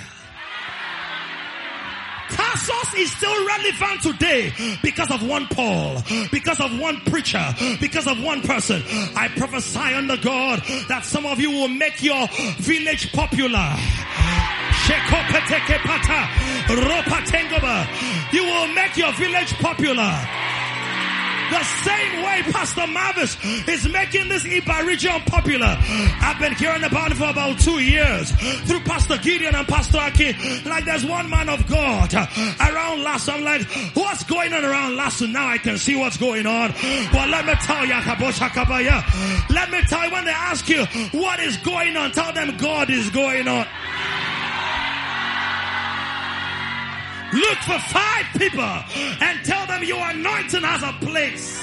Tarsus is still relevant today because of one Paul, because of one preacher, because of one person. I prophesy under God that some of you will make your village popular. You will make your village popular. The same way Pastor Mavis is making this Iba region popular. I've been hearing about it for about two years through Pastor Gideon and Pastor Aki. Like there's one man of God around Lasso. I'm like, what's going on around Lasso? Now I can see what's going on. But let me tell you, let me tell you, when they ask you what is going on, tell them God is going on. Look for five people and tell them your anointing has a place.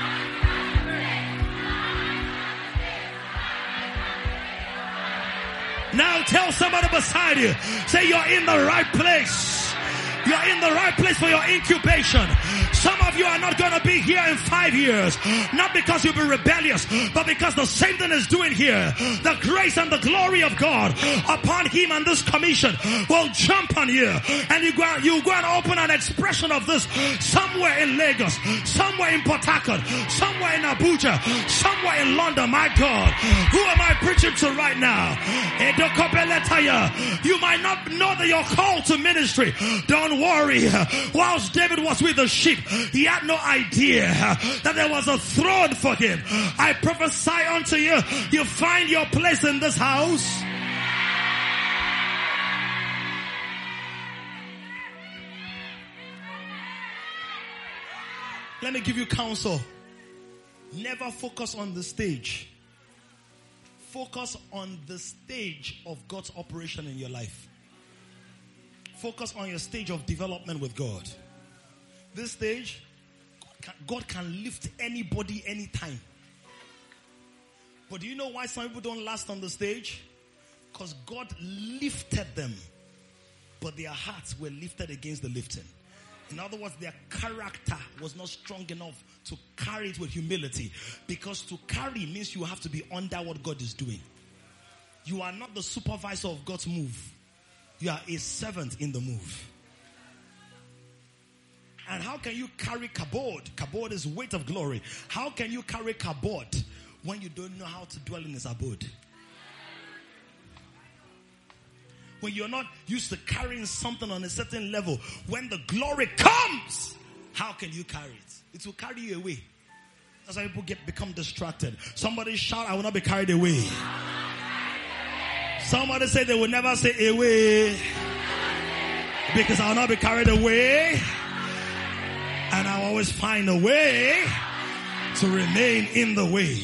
Now tell somebody beside you, say you're in the right place. You're in the right place for your incubation. Some of you are not going to be here in five years. Not because you'll be rebellious, but because the same thing is doing here. The grace and the glory of God upon him and this commission will jump on you. And you go, you go and open an expression of this somewhere in Lagos, somewhere in Port Harcourt, somewhere in Abuja, somewhere in London. My God, who am I preaching to right now? You might not know that you're called to ministry. Don't worry. Whilst David was with the sheep, he had no idea that there was a throne for him. I prophesy unto you, you find your place in this house. Let me give you counsel. Never focus on the stage. Focus on the stage of God's operation in your life. Focus on your stage of development with God. This stage, God can lift anybody anytime. But do you know why some people don't last on the stage? Because God lifted them, but their hearts were lifted against the lifting. In other words, their character was not strong enough to carry it with humility. Because to carry means you have to be under what God is doing. You are not the supervisor of God's move. You are a servant in the move. And how can you carry kabod? Kabod is weight of glory. How can you carry kabod when you don't know how to dwell in his abode? When you're not used to carrying something on a certain level, when the glory comes, how can you carry it? It will carry you away. That's why people get become distracted. Somebody shout, I will not be carried away. Somebody say they will never say away, because I will not be carried away, and I will always find a way to remain in the way.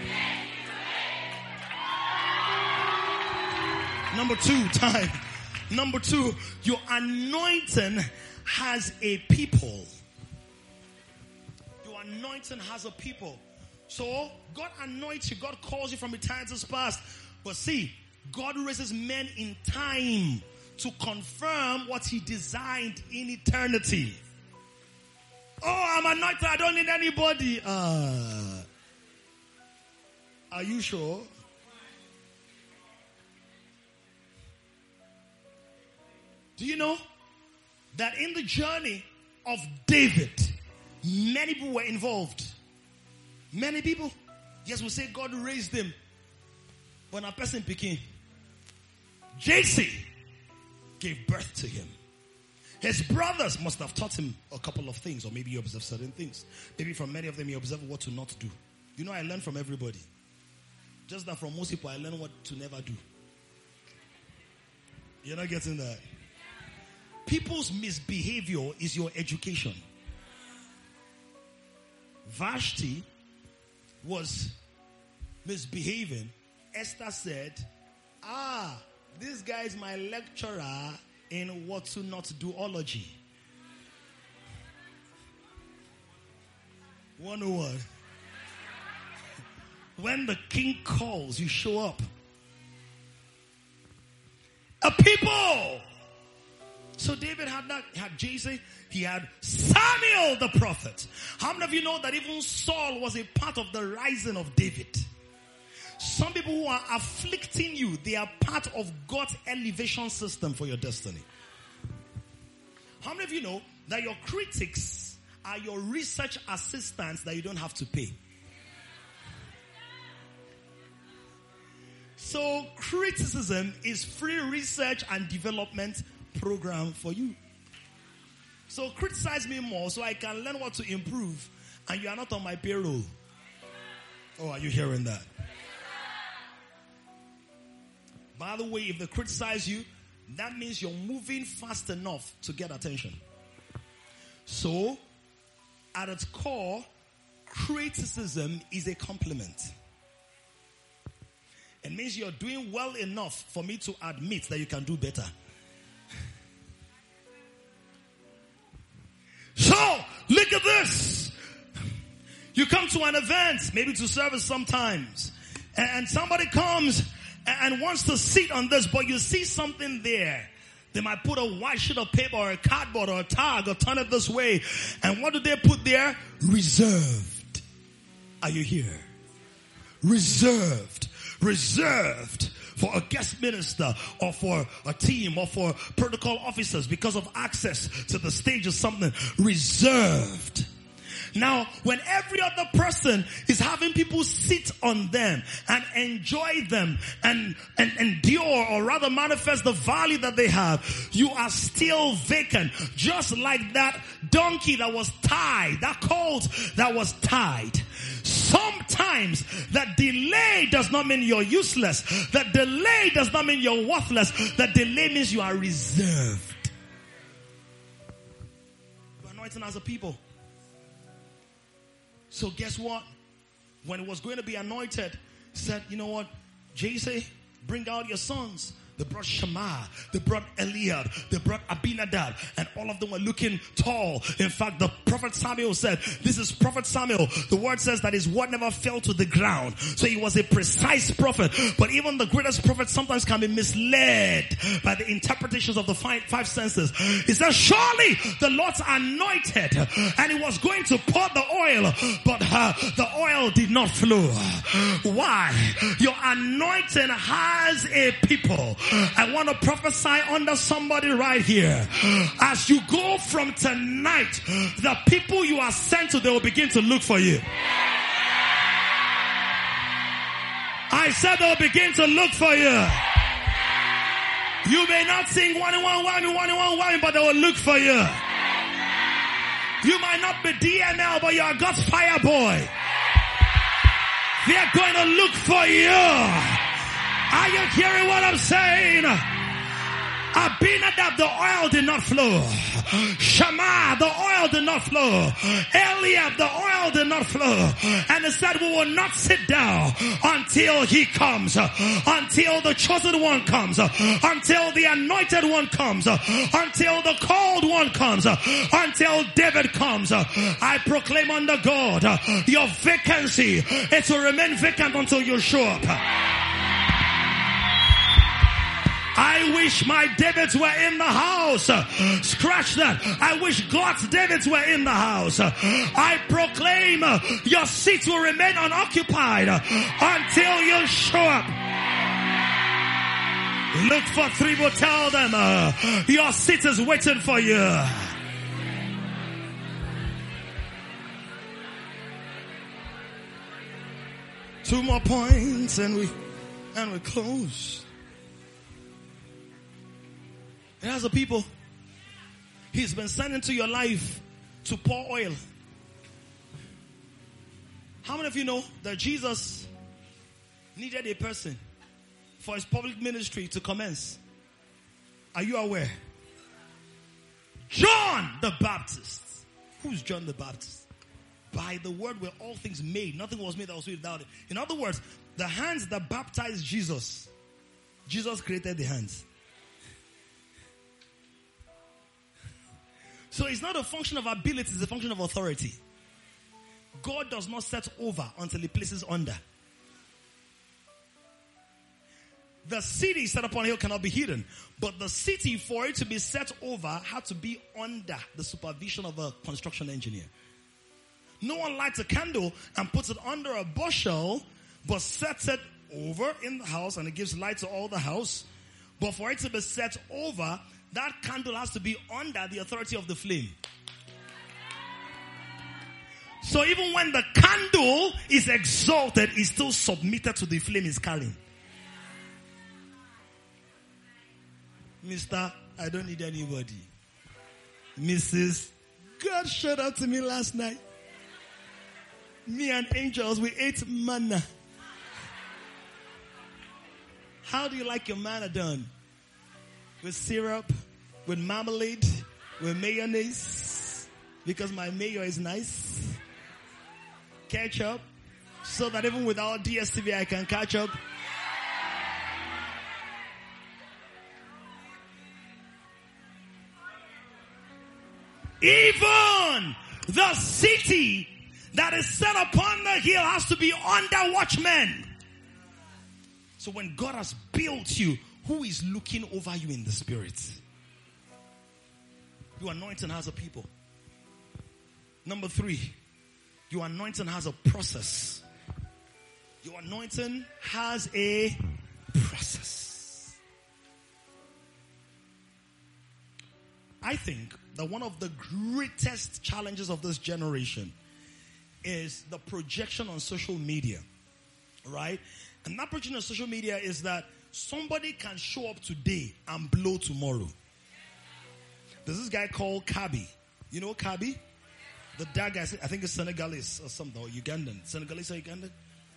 Number two, time. Number two, your anointing has a people. Your anointing has a people. So God anoints you. God calls you from eternity's past. But see, God raises men in time to confirm what he designed in eternity. Oh, I'm anointed. I don't need anybody. Uh, are you sure? Do you know that in the journey of David, many people were involved? Many people. Yes, we say God raised them. But a person became. Jesse gave birth to him. His brothers must have taught him a couple of things, or maybe he observed certain things. Maybe from many of them he observed what to not do. You know, I learn from everybody. Just that from most people I learn what to never do. You're not getting that? People's misbehavior is your education. Vashti was misbehaving. Esther said, ah, this guy is my lecturer in what to not do-ology. one oh one. When the king calls, you show up. A people. So David had not had Jesse, he had Samuel the prophet. How many of you know that even Saul was a part of the rising of David? Some people who are afflicting you, they are part of God's elevation system for your destiny. How many of you know that your critics are your research assistants that you don't have to pay? So criticism is free research and development program for you. So criticize me more so I can learn what to improve And you are not on my payroll. Oh, are you hearing that? By the way, if they criticize you, that means you're moving fast enough to get attention. So, at its core, criticism is a compliment. It means you're doing well enough for me to admit that you can do better. So, look at this. You come to an event, maybe to service sometimes, and somebody comes and wants to sit on this, but you see something there. They might put a white sheet of paper or a cardboard or a tag or turn it this way. And what do they put there? Reserved. Are you here? Reserved. Reserved for a guest minister or for a team or for protocol officers because of access to the stage or something. Reserved. Now, when every other person is having people sit on them and enjoy them and, and endure or rather manifest the value that they have, you are still vacant. Just like that donkey that was tied, that colt that was tied. Sometimes that delay does not mean you're useless. That delay does not mean you're worthless. That delay means you are reserved. We're anointing as a people. So guess what? When it was going to be anointed, said, you know what? J C, bring out your sons. They brought Shammah. They brought Eliab. They brought Abinadab. And all of them were looking tall. In fact, the prophet Samuel said, this is prophet Samuel. The word says that his word never fell to the ground. So he was a precise prophet. But even the greatest prophet sometimes can be misled by the interpretations of the five, five senses. He said, surely the Lord's anointed. And he was going to pour the oil. But uh, the oil did not flow. Why? Your anointing has a people. I want to prophesy under somebody right here. As you go from tonight, the people you are sent to, they will begin to look for you. I said they'll begin to look for you. You may not sing one and one, one and one and one, one, but they will look for you. You might not be D M L, but you are God's fire boy. They are going to look for you. Are you hearing what I'm saying? Abinadab, the oil did not flow. Shammah, the oil did not flow. Eliab, the oil did not flow. And it said, we will not sit down until he comes, until the chosen one comes, until the anointed one comes, until the called one comes, until David comes. I proclaim under God, your vacancy is to remain vacant until you show up. I wish my Davids were in the house. Scratch that. I wish God's Davids were in the house. I proclaim your seats will remain unoccupied until you show up. Look for three, but tell them uh, your seat is waiting for you. Two more points and we and we close. And as a people, he's been sent into your life to pour oil. How many of you know that Jesus needed a person for his public ministry to commence? Are you aware? John the Baptist. Who's John the Baptist? By the word were all things made. Nothing was made that was made without it. In other words, the hands that baptized Jesus, Jesus created the hands. So it's not a function of ability, it's a function of authority. God does not set over until he places under. The city set upon a hill cannot be hidden. But the city, for it to be set over, had to be under the supervision of a construction engineer. No one lights a candle and puts it under a bushel, but sets it over in the house and it gives light to all the house. But for it to be set over, that candle has to be under the authority of the flame. So even when the candle is exalted, it's still submitted to the flame it's carrying. Mister, I don't need anybody. Missus, God showed up to me last night. Me and angels, we ate manna. How do you like your manna done? With syrup, with marmalade, with mayonnaise, because my mayo is nice. Ketchup, so that even without D S T V I can catch up. Even the city that is set upon the hill has to be under watchmen. So when God has built you, who is looking over you in the spirit? Your anointing has a people. Number three, your anointing has a process. Your anointing has a process. I think that one of the greatest challenges of this generation is the projection on social media, right? And that projection on social media is that somebody can show up today and blow tomorrow. There's this guy called Kabi. You know Kabi? The dad guy, I think it's Senegalese or something, or Ugandan. Senegalese or Ugandan?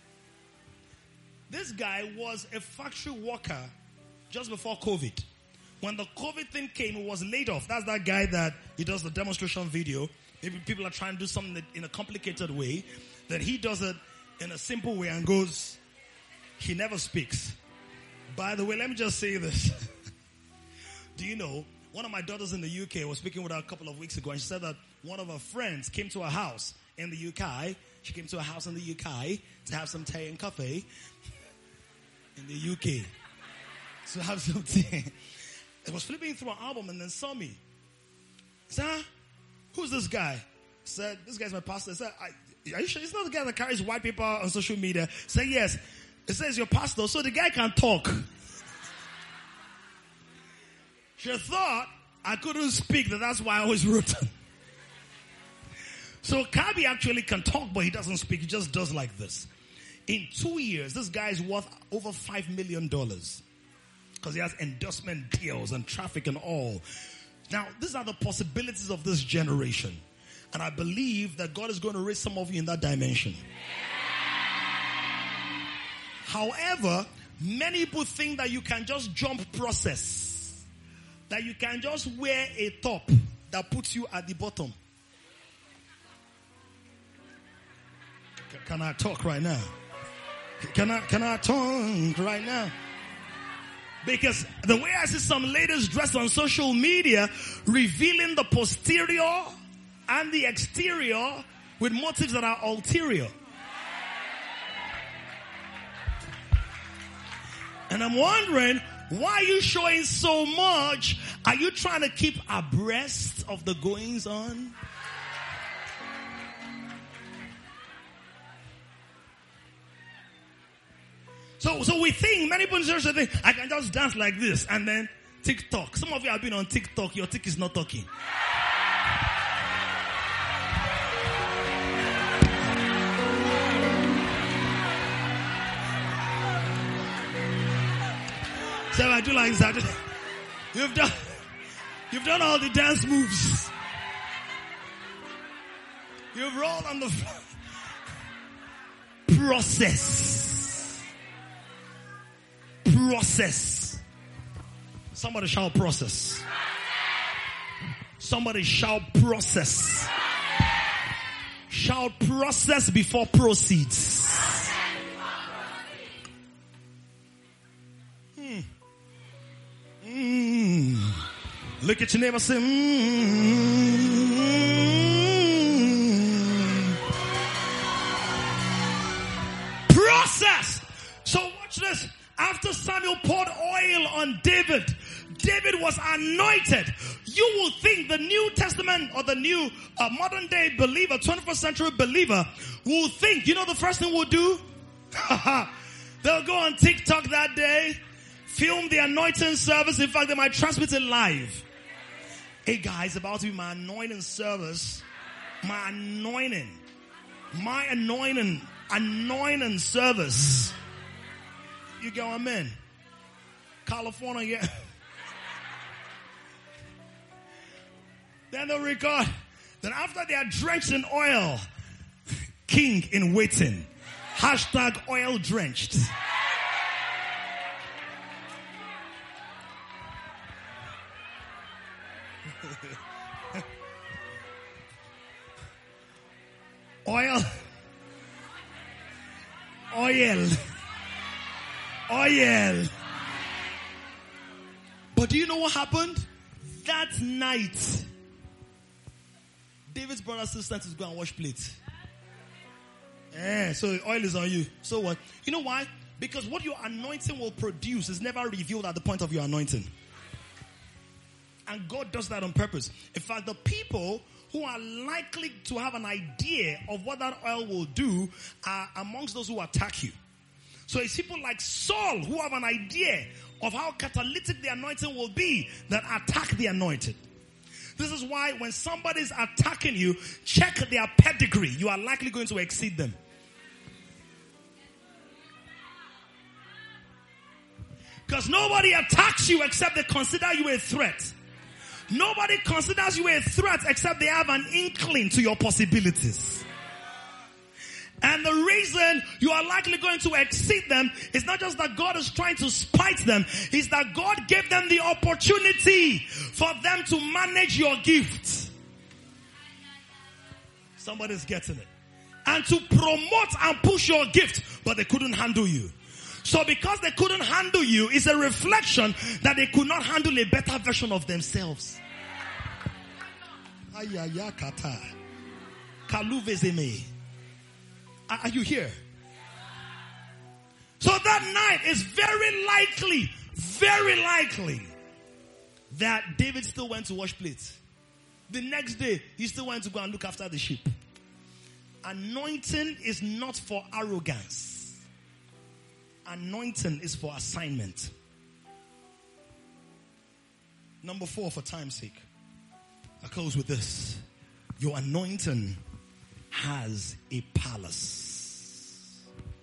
This guy was a factory worker just before COVID. When the COVID thing came, he was laid off. That's that guy that he does the demonstration video. Maybe people are trying to do something in a complicated way. Then he does it in a simple way and goes, he never speaks. By the way, let me just say this. Do you know, one of my daughters in the U K was speaking with her a couple of weeks ago, and she said that one of her friends came to her house in the U K. She came to her house in the U K to have some tea and coffee in the U K. To have some tea. I was flipping through an album and then saw me. I said, huh? Who's this guy? I said, this guy's my pastor. I said, are you sure it's not the guy that carries white paper on social media? I said, yes. It says your pastor, so the guy can talk. She thought I couldn't speak, that that's why I always wrote him. So Kabi actually can talk, but he doesn't speak. He just does like this. In two years, this guy is worth over five million dollars. Because he has endorsement deals and traffic and all. Now, these are the possibilities of this generation. And I believe that God is going to raise some of you in that dimension. However, many people think that you can just jump process. That you can just wear a top that puts you at the bottom. Can I talk right now? Can I, can I talk right now? Because the way I see some ladies dressed on social media, revealing the posterior and the exterior with motives that are ulterior. And I'm wondering, why are you showing so much? Are you trying to keep abreast of the goings on? So, so we think, many people just think, I can just dance like this and then TikTok. Some of you have been on TikTok, your tick is not talking. So I do like that. You've done, you've done all the dance moves. You've rolled on the floor. Process. Process. Somebody shout process. Somebody shout process. Shout process before proceeds. Hmm. Mm. Look at your neighbor, say, mm. Process. So watch this. After Samuel poured oil on David, David was anointed. You will think the New Testament or the new uh, modern day believer, twenty-first century believer, will think, you know the first thing we'll do? They'll go on TikTok that day, film the anointing service. In fact, they might transmit it live. Hey guys, about to be my anointing service. My anointing. My anointing. Anointing service. You go, amen. California, yeah. Then they'll record. Then after they are drenched in oil, king in waiting. Hashtag oil drenched. Oil. Oil. Oil. But do you know what happened? That night, David's brother still sent to go and wash plates. Eh, so oil is on you. So what? You know why? Because what your anointing will produce is never revealed at the point of your anointing. And God does that on purpose. In fact, the people who are likely to have an idea of what that oil will do are amongst those who attack you. So it's people like Saul who have an idea of how catalytic the anointing will be that attack the anointed. This is why when somebody's attacking you, check their pedigree. You are likely going to exceed them. Because nobody attacks you except they consider you a threat. Nobody considers you a threat except they have an inkling to your possibilities. And the reason you are likely going to exceed them is not just that God is trying to spite them, it's that God gave them the opportunity for them to manage your gift. Somebody's getting it. And to promote and push your gift, but they couldn't handle you. So because they couldn't handle you, it's a reflection that they could not handle a better version of themselves. Ayayakata. Kaluvezeme. Are you here? So that night is very likely, very likely that David still went to wash plates. The next day, he still went to go and look after the sheep. Anointing is not for arrogance. Anointing is for assignment. Number four, for time's sake. I close with this. Your anointing has a palace.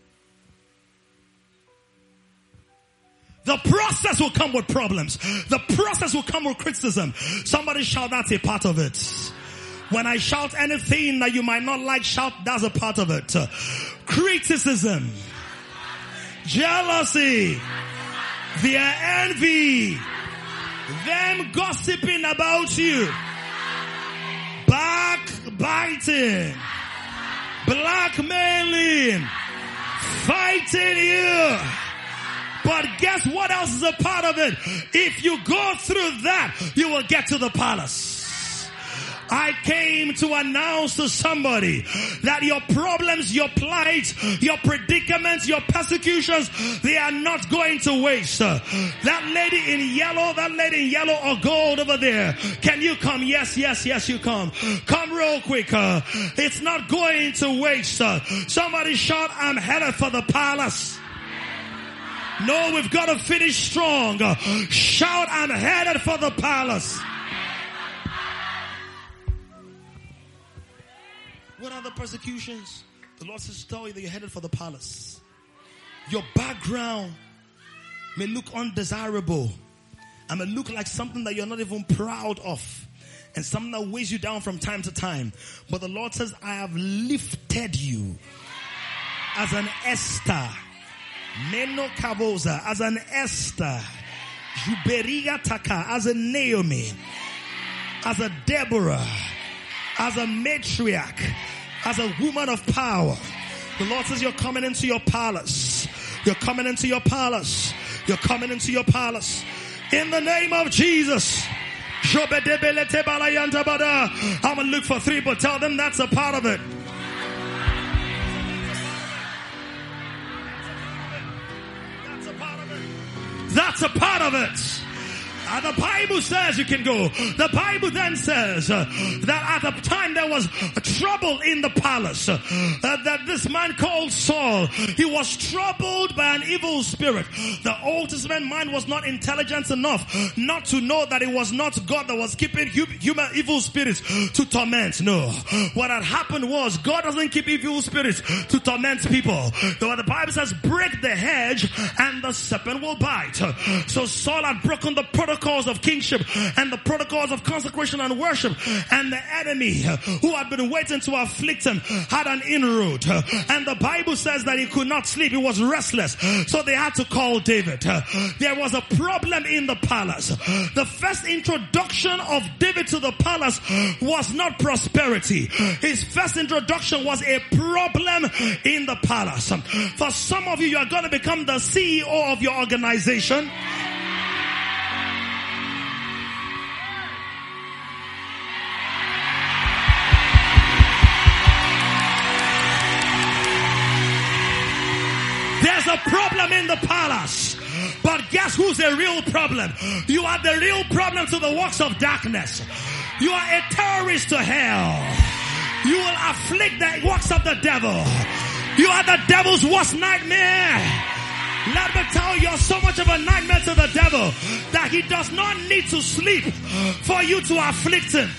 The process will come with problems. The process will come with criticism. Somebody shout, that's a part of it. When I shout anything that you might not like, shout, that's a part of it. Criticism, jealousy, their envy, them gossiping about you, backbiting, blackmailing, fighting you. But guess what else is a part of it? If you go through that, you will get to the palace. I came to announce to somebody that your problems, your plight, your predicaments, your persecutions, they are not going to waste. That lady in yellow, that lady in yellow or gold over there, can you come? Yes, yes, yes, you come. Come real quick. Uh, it's not going to waste. Uh, somebody shout, I'm headed for the palace. No, we've got to finish strong. Uh, shout, I'm headed for the palace. What are the persecutions? The Lord says, tell you that you're headed for the palace. Your background may look undesirable and may look like something that you're not even proud of and something that weighs you down from time to time. But the Lord says, I have lifted you as an Esther, Meno Kavoza, as an Esther, Juberiga Taka, as a Naomi, as a Deborah, as a matriarch, as a woman of power. The Lord says you're coming into your palace. You're coming into your palace. You're coming into your palace. In the name of Jesus. I'm going to look for three, but tell them that's a part of it. That's a part of it. That's a part of it. Uh, the Bible says you can go. The Bible then says uh, that at the time there was trouble in the palace. Uh, that this man called Saul, he was troubled by an evil spirit. The Old Testament mind was not intelligent enough not to know that it was not God that was keeping human evil spirits to torment. No. What had happened was God doesn't keep evil spirits to torment people. So the Bible says break the hedge and the serpent will bite. So Saul had broken the protocol protocols of kingship and the protocols of consecration and worship. And the enemy who had been waiting to afflict him had an inroad. And the Bible says that he could not sleep. He was restless. So they had to call David. There was a problem in the palace. The first introduction of David to the palace was not prosperity. His first introduction was a problem in the palace. For some of you, you are going to become the C E O of your organization. There's a problem in the palace. But guess who's the real problem? You are the real problem to the works of darkness. You are a terrorist to hell. You will afflict the works of the devil. You are the devil's worst nightmare. Let me tell you, you're so much of a nightmare to the devil that he does not need to sleep for you to afflict him.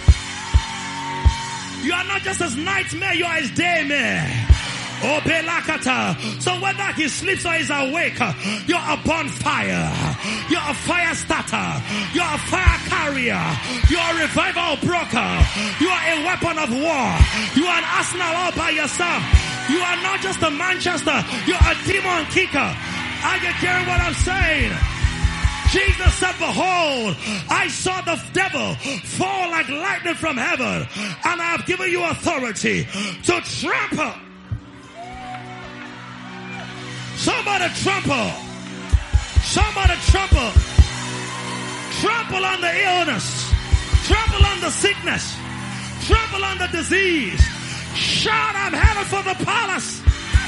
You are not just his nightmare, you are his daymare. Oh, Belakata. So whether he sleeps or is awake, you're a bonfire. You're a fire starter. You're a fire carrier. You're a revival broker. You are a weapon of war. You are an arsenal all by yourself. You are not just a Manchester. You're a demon kicker. Are you hearing what I'm saying? Jesus said, behold, I saw the devil fall like lightning from heaven, and I have given you authority to trample. Somebody trample. Somebody trample. Trample on the illness. Trample on the sickness. Trample on the disease. Shout, I'm headed for the palace.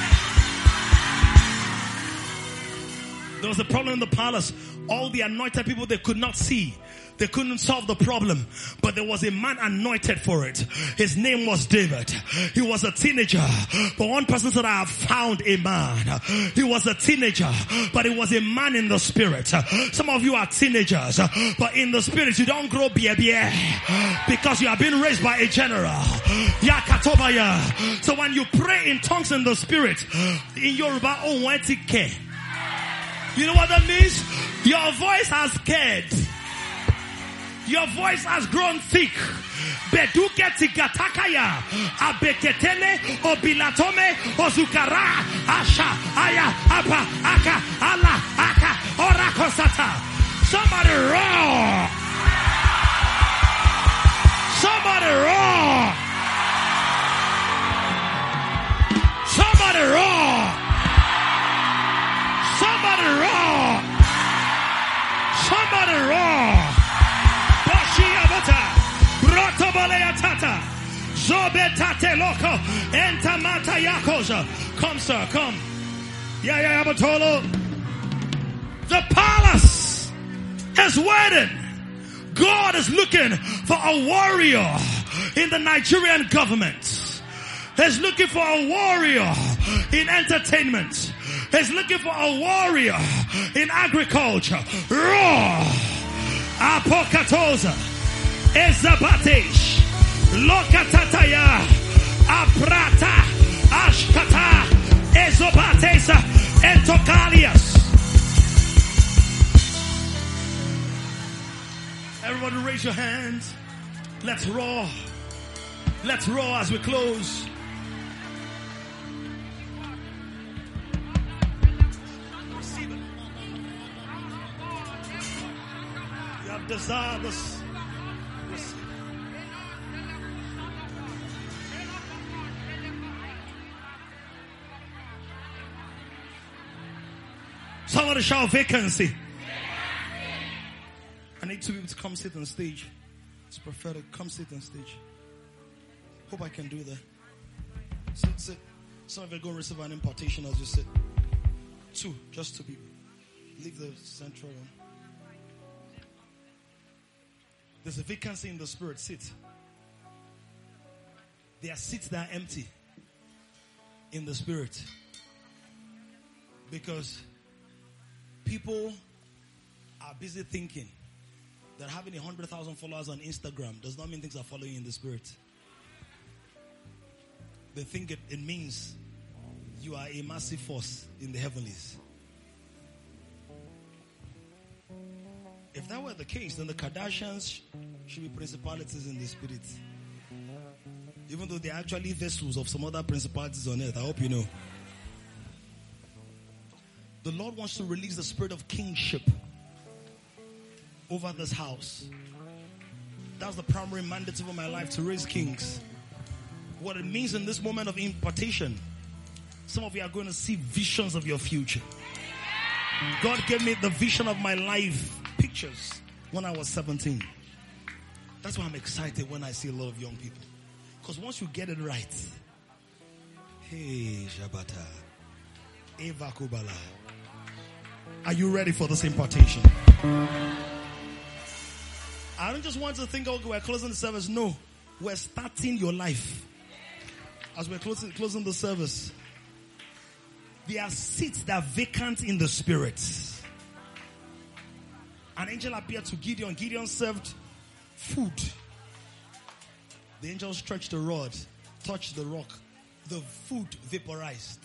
There was a problem in the palace. All the anointed people, they could not see. They couldn't solve the problem. But there was a man anointed for it. His name was David. He was a teenager. But one person said, I have found a man. He was a teenager, but he was a man in the spirit. Some of you are teenagers, but in the spirit you don't grow bie bie because you have been raised by a general. Yakatobaya. So when you pray in tongues in the spirit, in Yoruba, oh, care. You know what that means? Your voice has scared. Your voice has grown thick. Beduke tigatakaya. Abeketele. Obilatome. Ozukara. Asha. Aya. Apa. Aka. Ala. Aka. Orakosata. Somebody roar. Somebody roar. Somebody roar. Somebody roar. Somebody roar. Come, sir, come. Yeah, yeah, Abatolo. The palace is waiting. God is looking for a warrior in the Nigerian government. He's looking for a warrior in entertainment. He's looking for a warrior in agriculture. Roar. Apokatoza. Ezabatesh. Lokatataya. Aprata. Ashkata. Ezobatesa. Entokalias. Everybody raise your hands. Let's roar. Let's roar as we close. You have desired this. Somebody shout vacancy. I need two people to come sit on stage. It's prophetic. Come sit on stage. Hope I can do that. Sit, sit. Some of you are going to receive an impartation as you sit. Two, just two people. Leave the central one. There's a vacancy in the spirit. Sit. There are seats that are empty in the spirit. Because people are busy thinking that having a hundred thousand followers on Instagram does not mean things are following in the spirit. They think it, it means you are a massive force in the heavenlies. If that were the case, then the Kardashians should be principalities in the spirit. Even though they're actually vessels of some other principalities on earth. I hope you know. The Lord wants to release the spirit of kingship over this house. That's the primary mandate of my life, to raise kings. What it means in this moment of impartation, some of you are going to see visions of your future. God gave me the vision of my life pictures when I was seventeen. That's why I'm excited when I see a lot of young people. Because once you get it right, hey, Jabata, Eva Kubala, are you ready for this impartation? I don't just want to think, okay, we're closing the service. No, we're starting your life. As we're closing, closing the service, there are seats that are vacant in the spirit. An angel appeared to Gideon. Gideon served food. The angel stretched the rod, touched the rock. The food vaporized.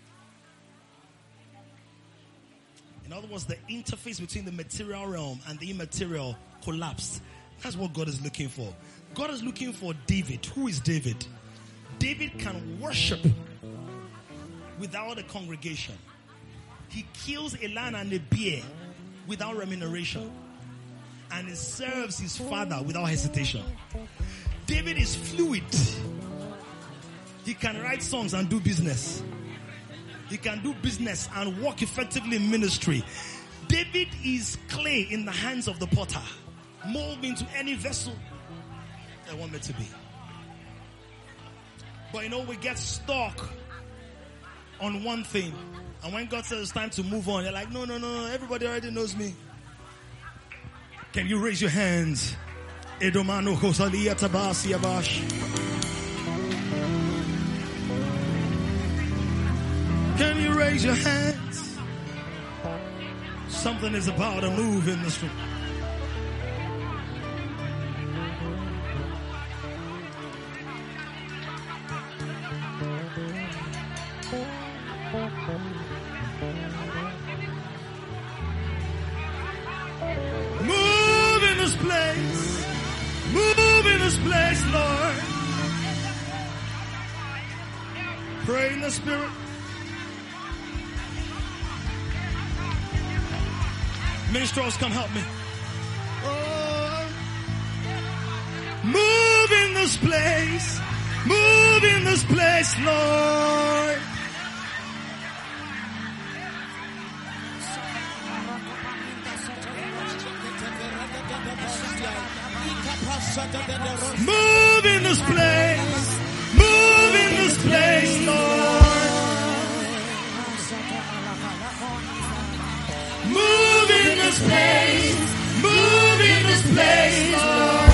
In other words, the interface between the material realm and the immaterial collapsed. That's what God is looking for. God is looking for David. Who is David? David can worship without a congregation. He kills a lion and a bear without remuneration. And he serves his father without hesitation. David is fluid. He can write songs and do business. He can do business and work effectively in ministry. David is clay in the hands of the potter. Mold me into any vessel they want me to be. But you know, we get stuck on one thing. And when God says it's time to move on, you're like, no, no, no, everybody already knows me. Can you raise your hands? Edomano Hosalia Tabasi Abash. Can you raise your hands? Something is about to move in this room. Move in this place. Move in this place, Lord. Pray in the Spirit. Minstrels, come help me. Oh. Move in this place. Move in this place, Lord. Move in this place. Move in this place, Lord. Move in this place. Move in this place, Lord.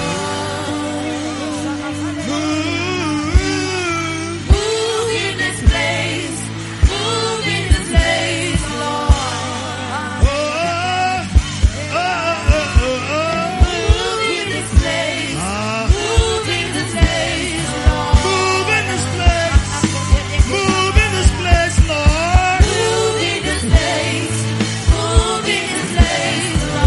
Move. Move in this place. Move in this place, Lord. Oh, oh, oh, oh, oh. Move in this place. Ah. Move in this place, Lord. Move in this place. Move in this place, Lord. Move in this place. Move in this place, Lord.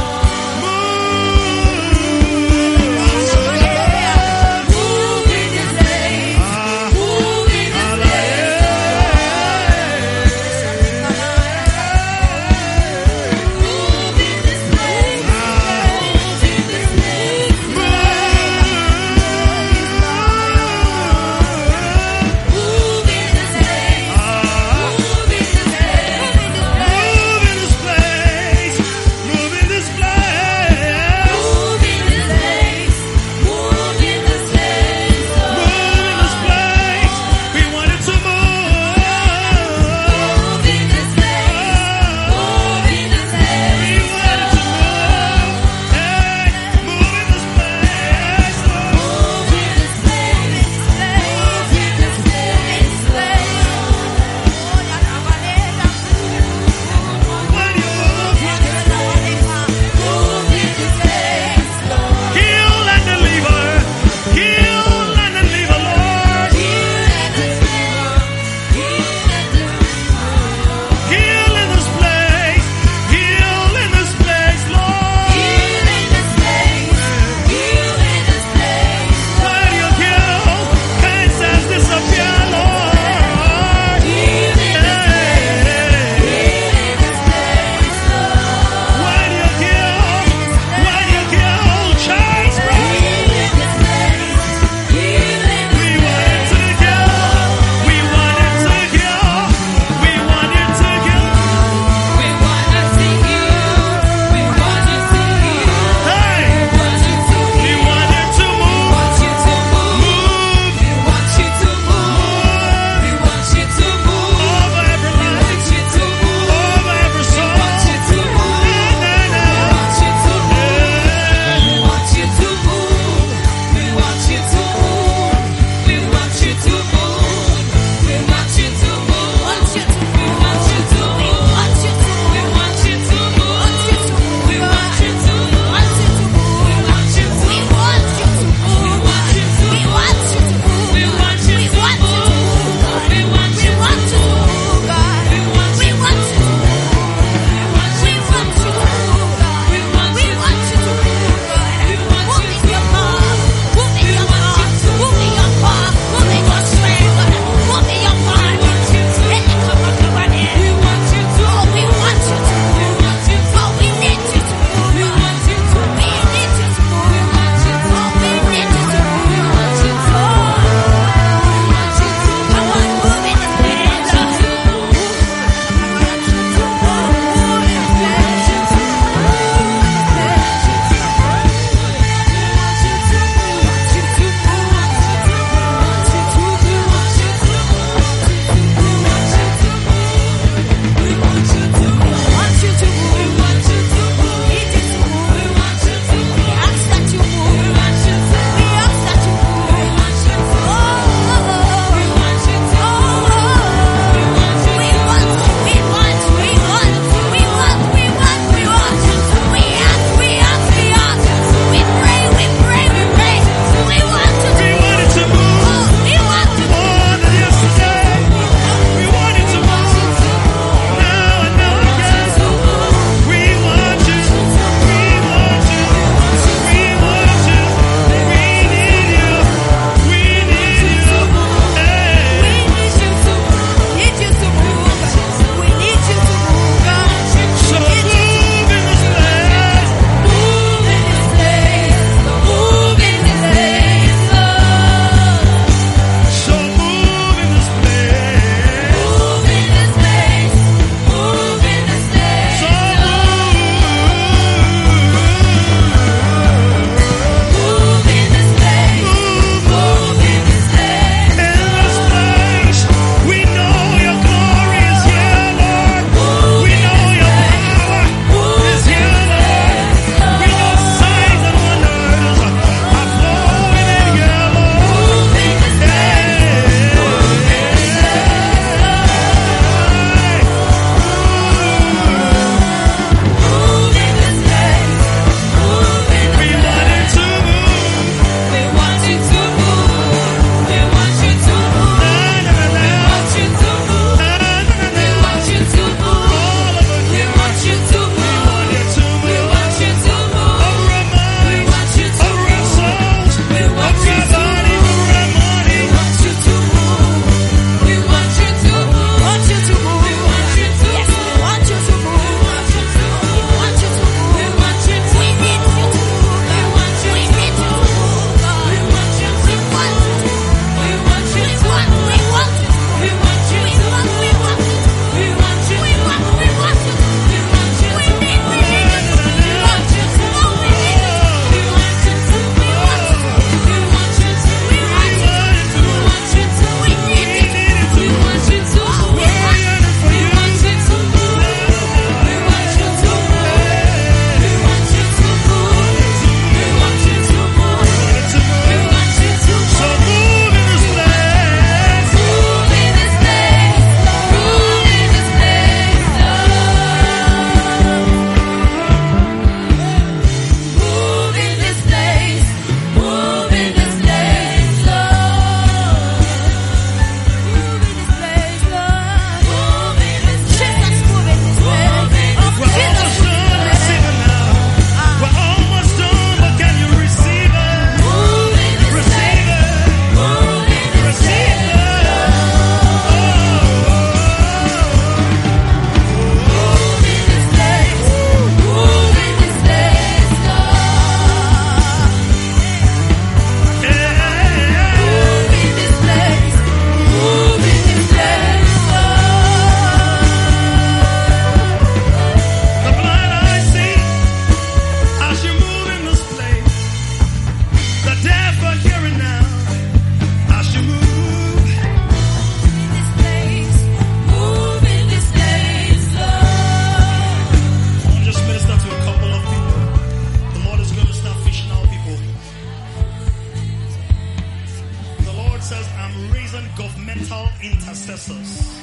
says, I'm raising governmental intercessors.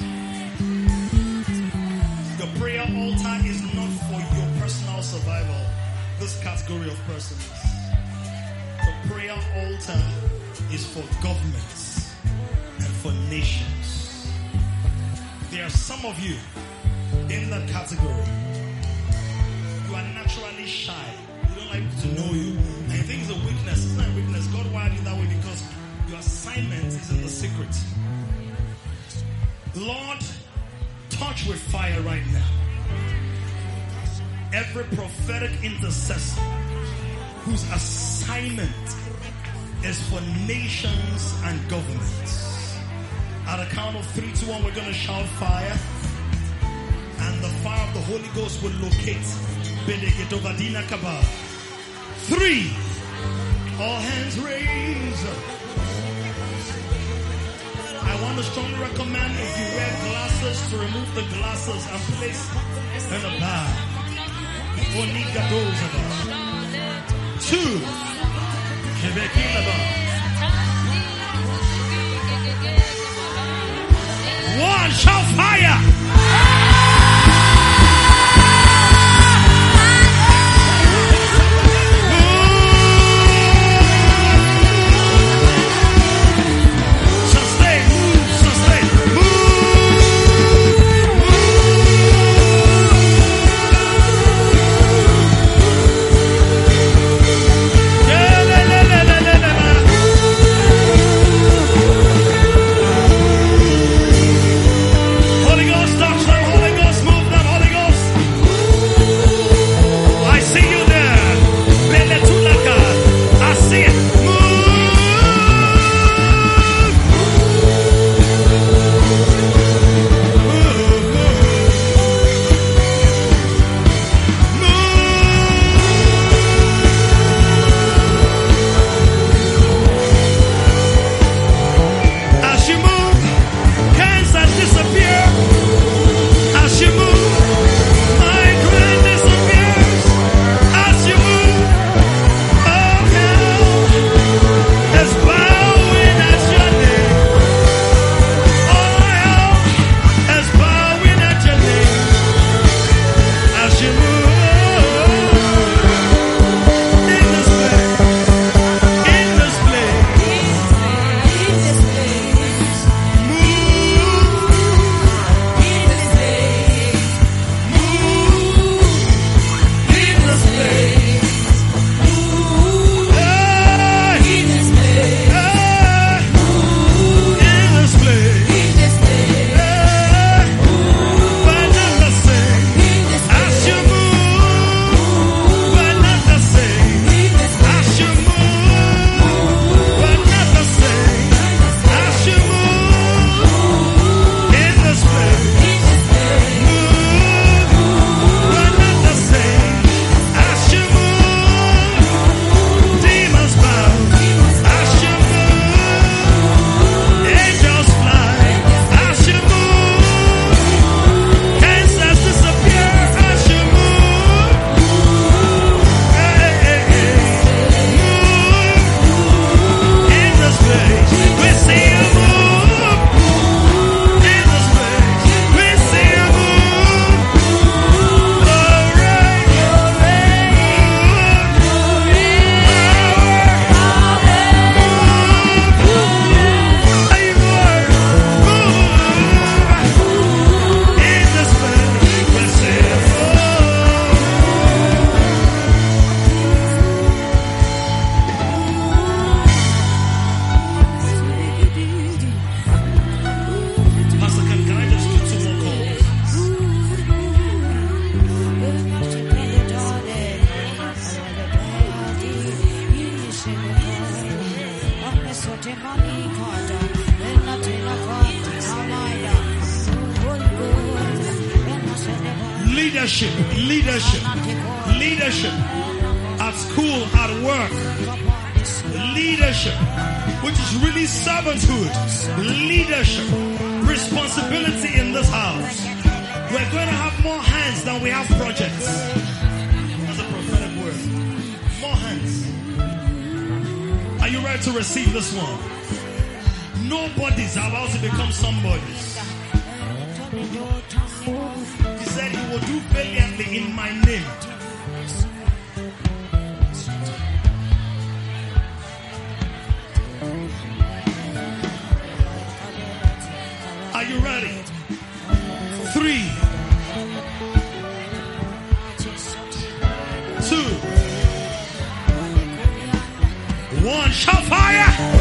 Your prayer altar is not for your personal survival. This category of persons. The prayer altar is for governments and for nations. There are some of you in that category. You are naturally shy. You don't like people to know you. And you think it's a weakness. It's not a weakness. God wired you that way because your assignment is in the secret. Lord, touch with fire right now every prophetic intercessor whose assignment is for nations and governments. At a count of three, two, one, we're going to shout fire. And the fire of the Holy Ghost will locate Bedegetovadina Kaba. Three. All hands raised. I want to strongly recommend if you wear glasses to remove the glasses and place in a bag. Two. One. Shout fire. Leadership, leadership, leadership at school, at work, leadership, which is really servanthood, leadership, responsibility in this house. We're going to have more hands than we have projects. That's a prophetic word. More hands. Are you ready to receive this one? Nobodies are about to become somebodies. He said he will do valiantly in my name. Are you ready? Three, two, one. Shout fire!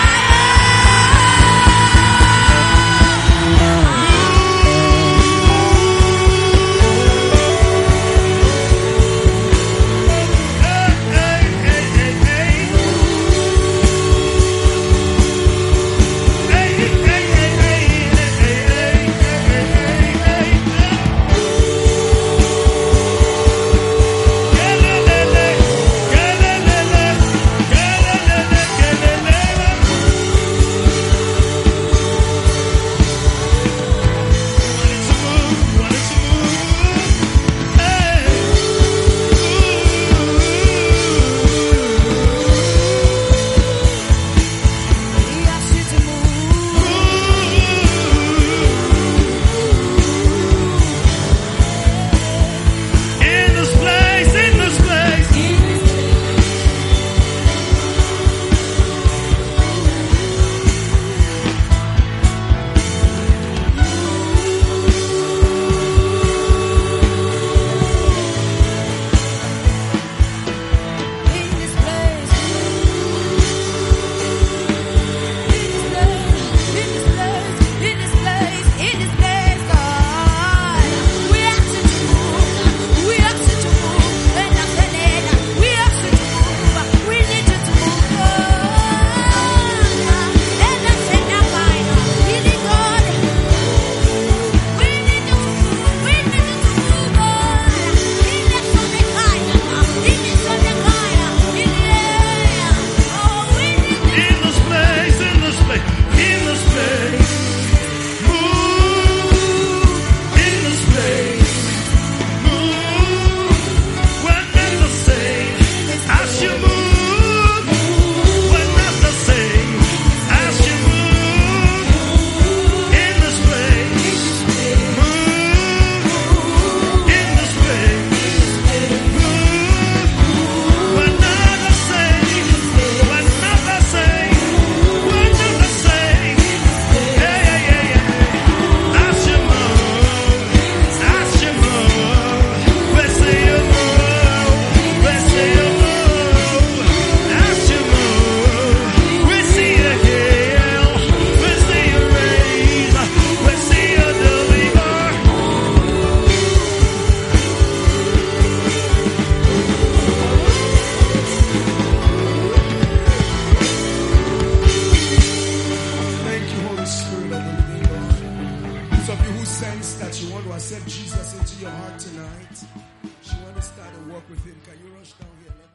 That you want to accept Jesus into your heart tonight, you want to start and walk with him, can you rush down here?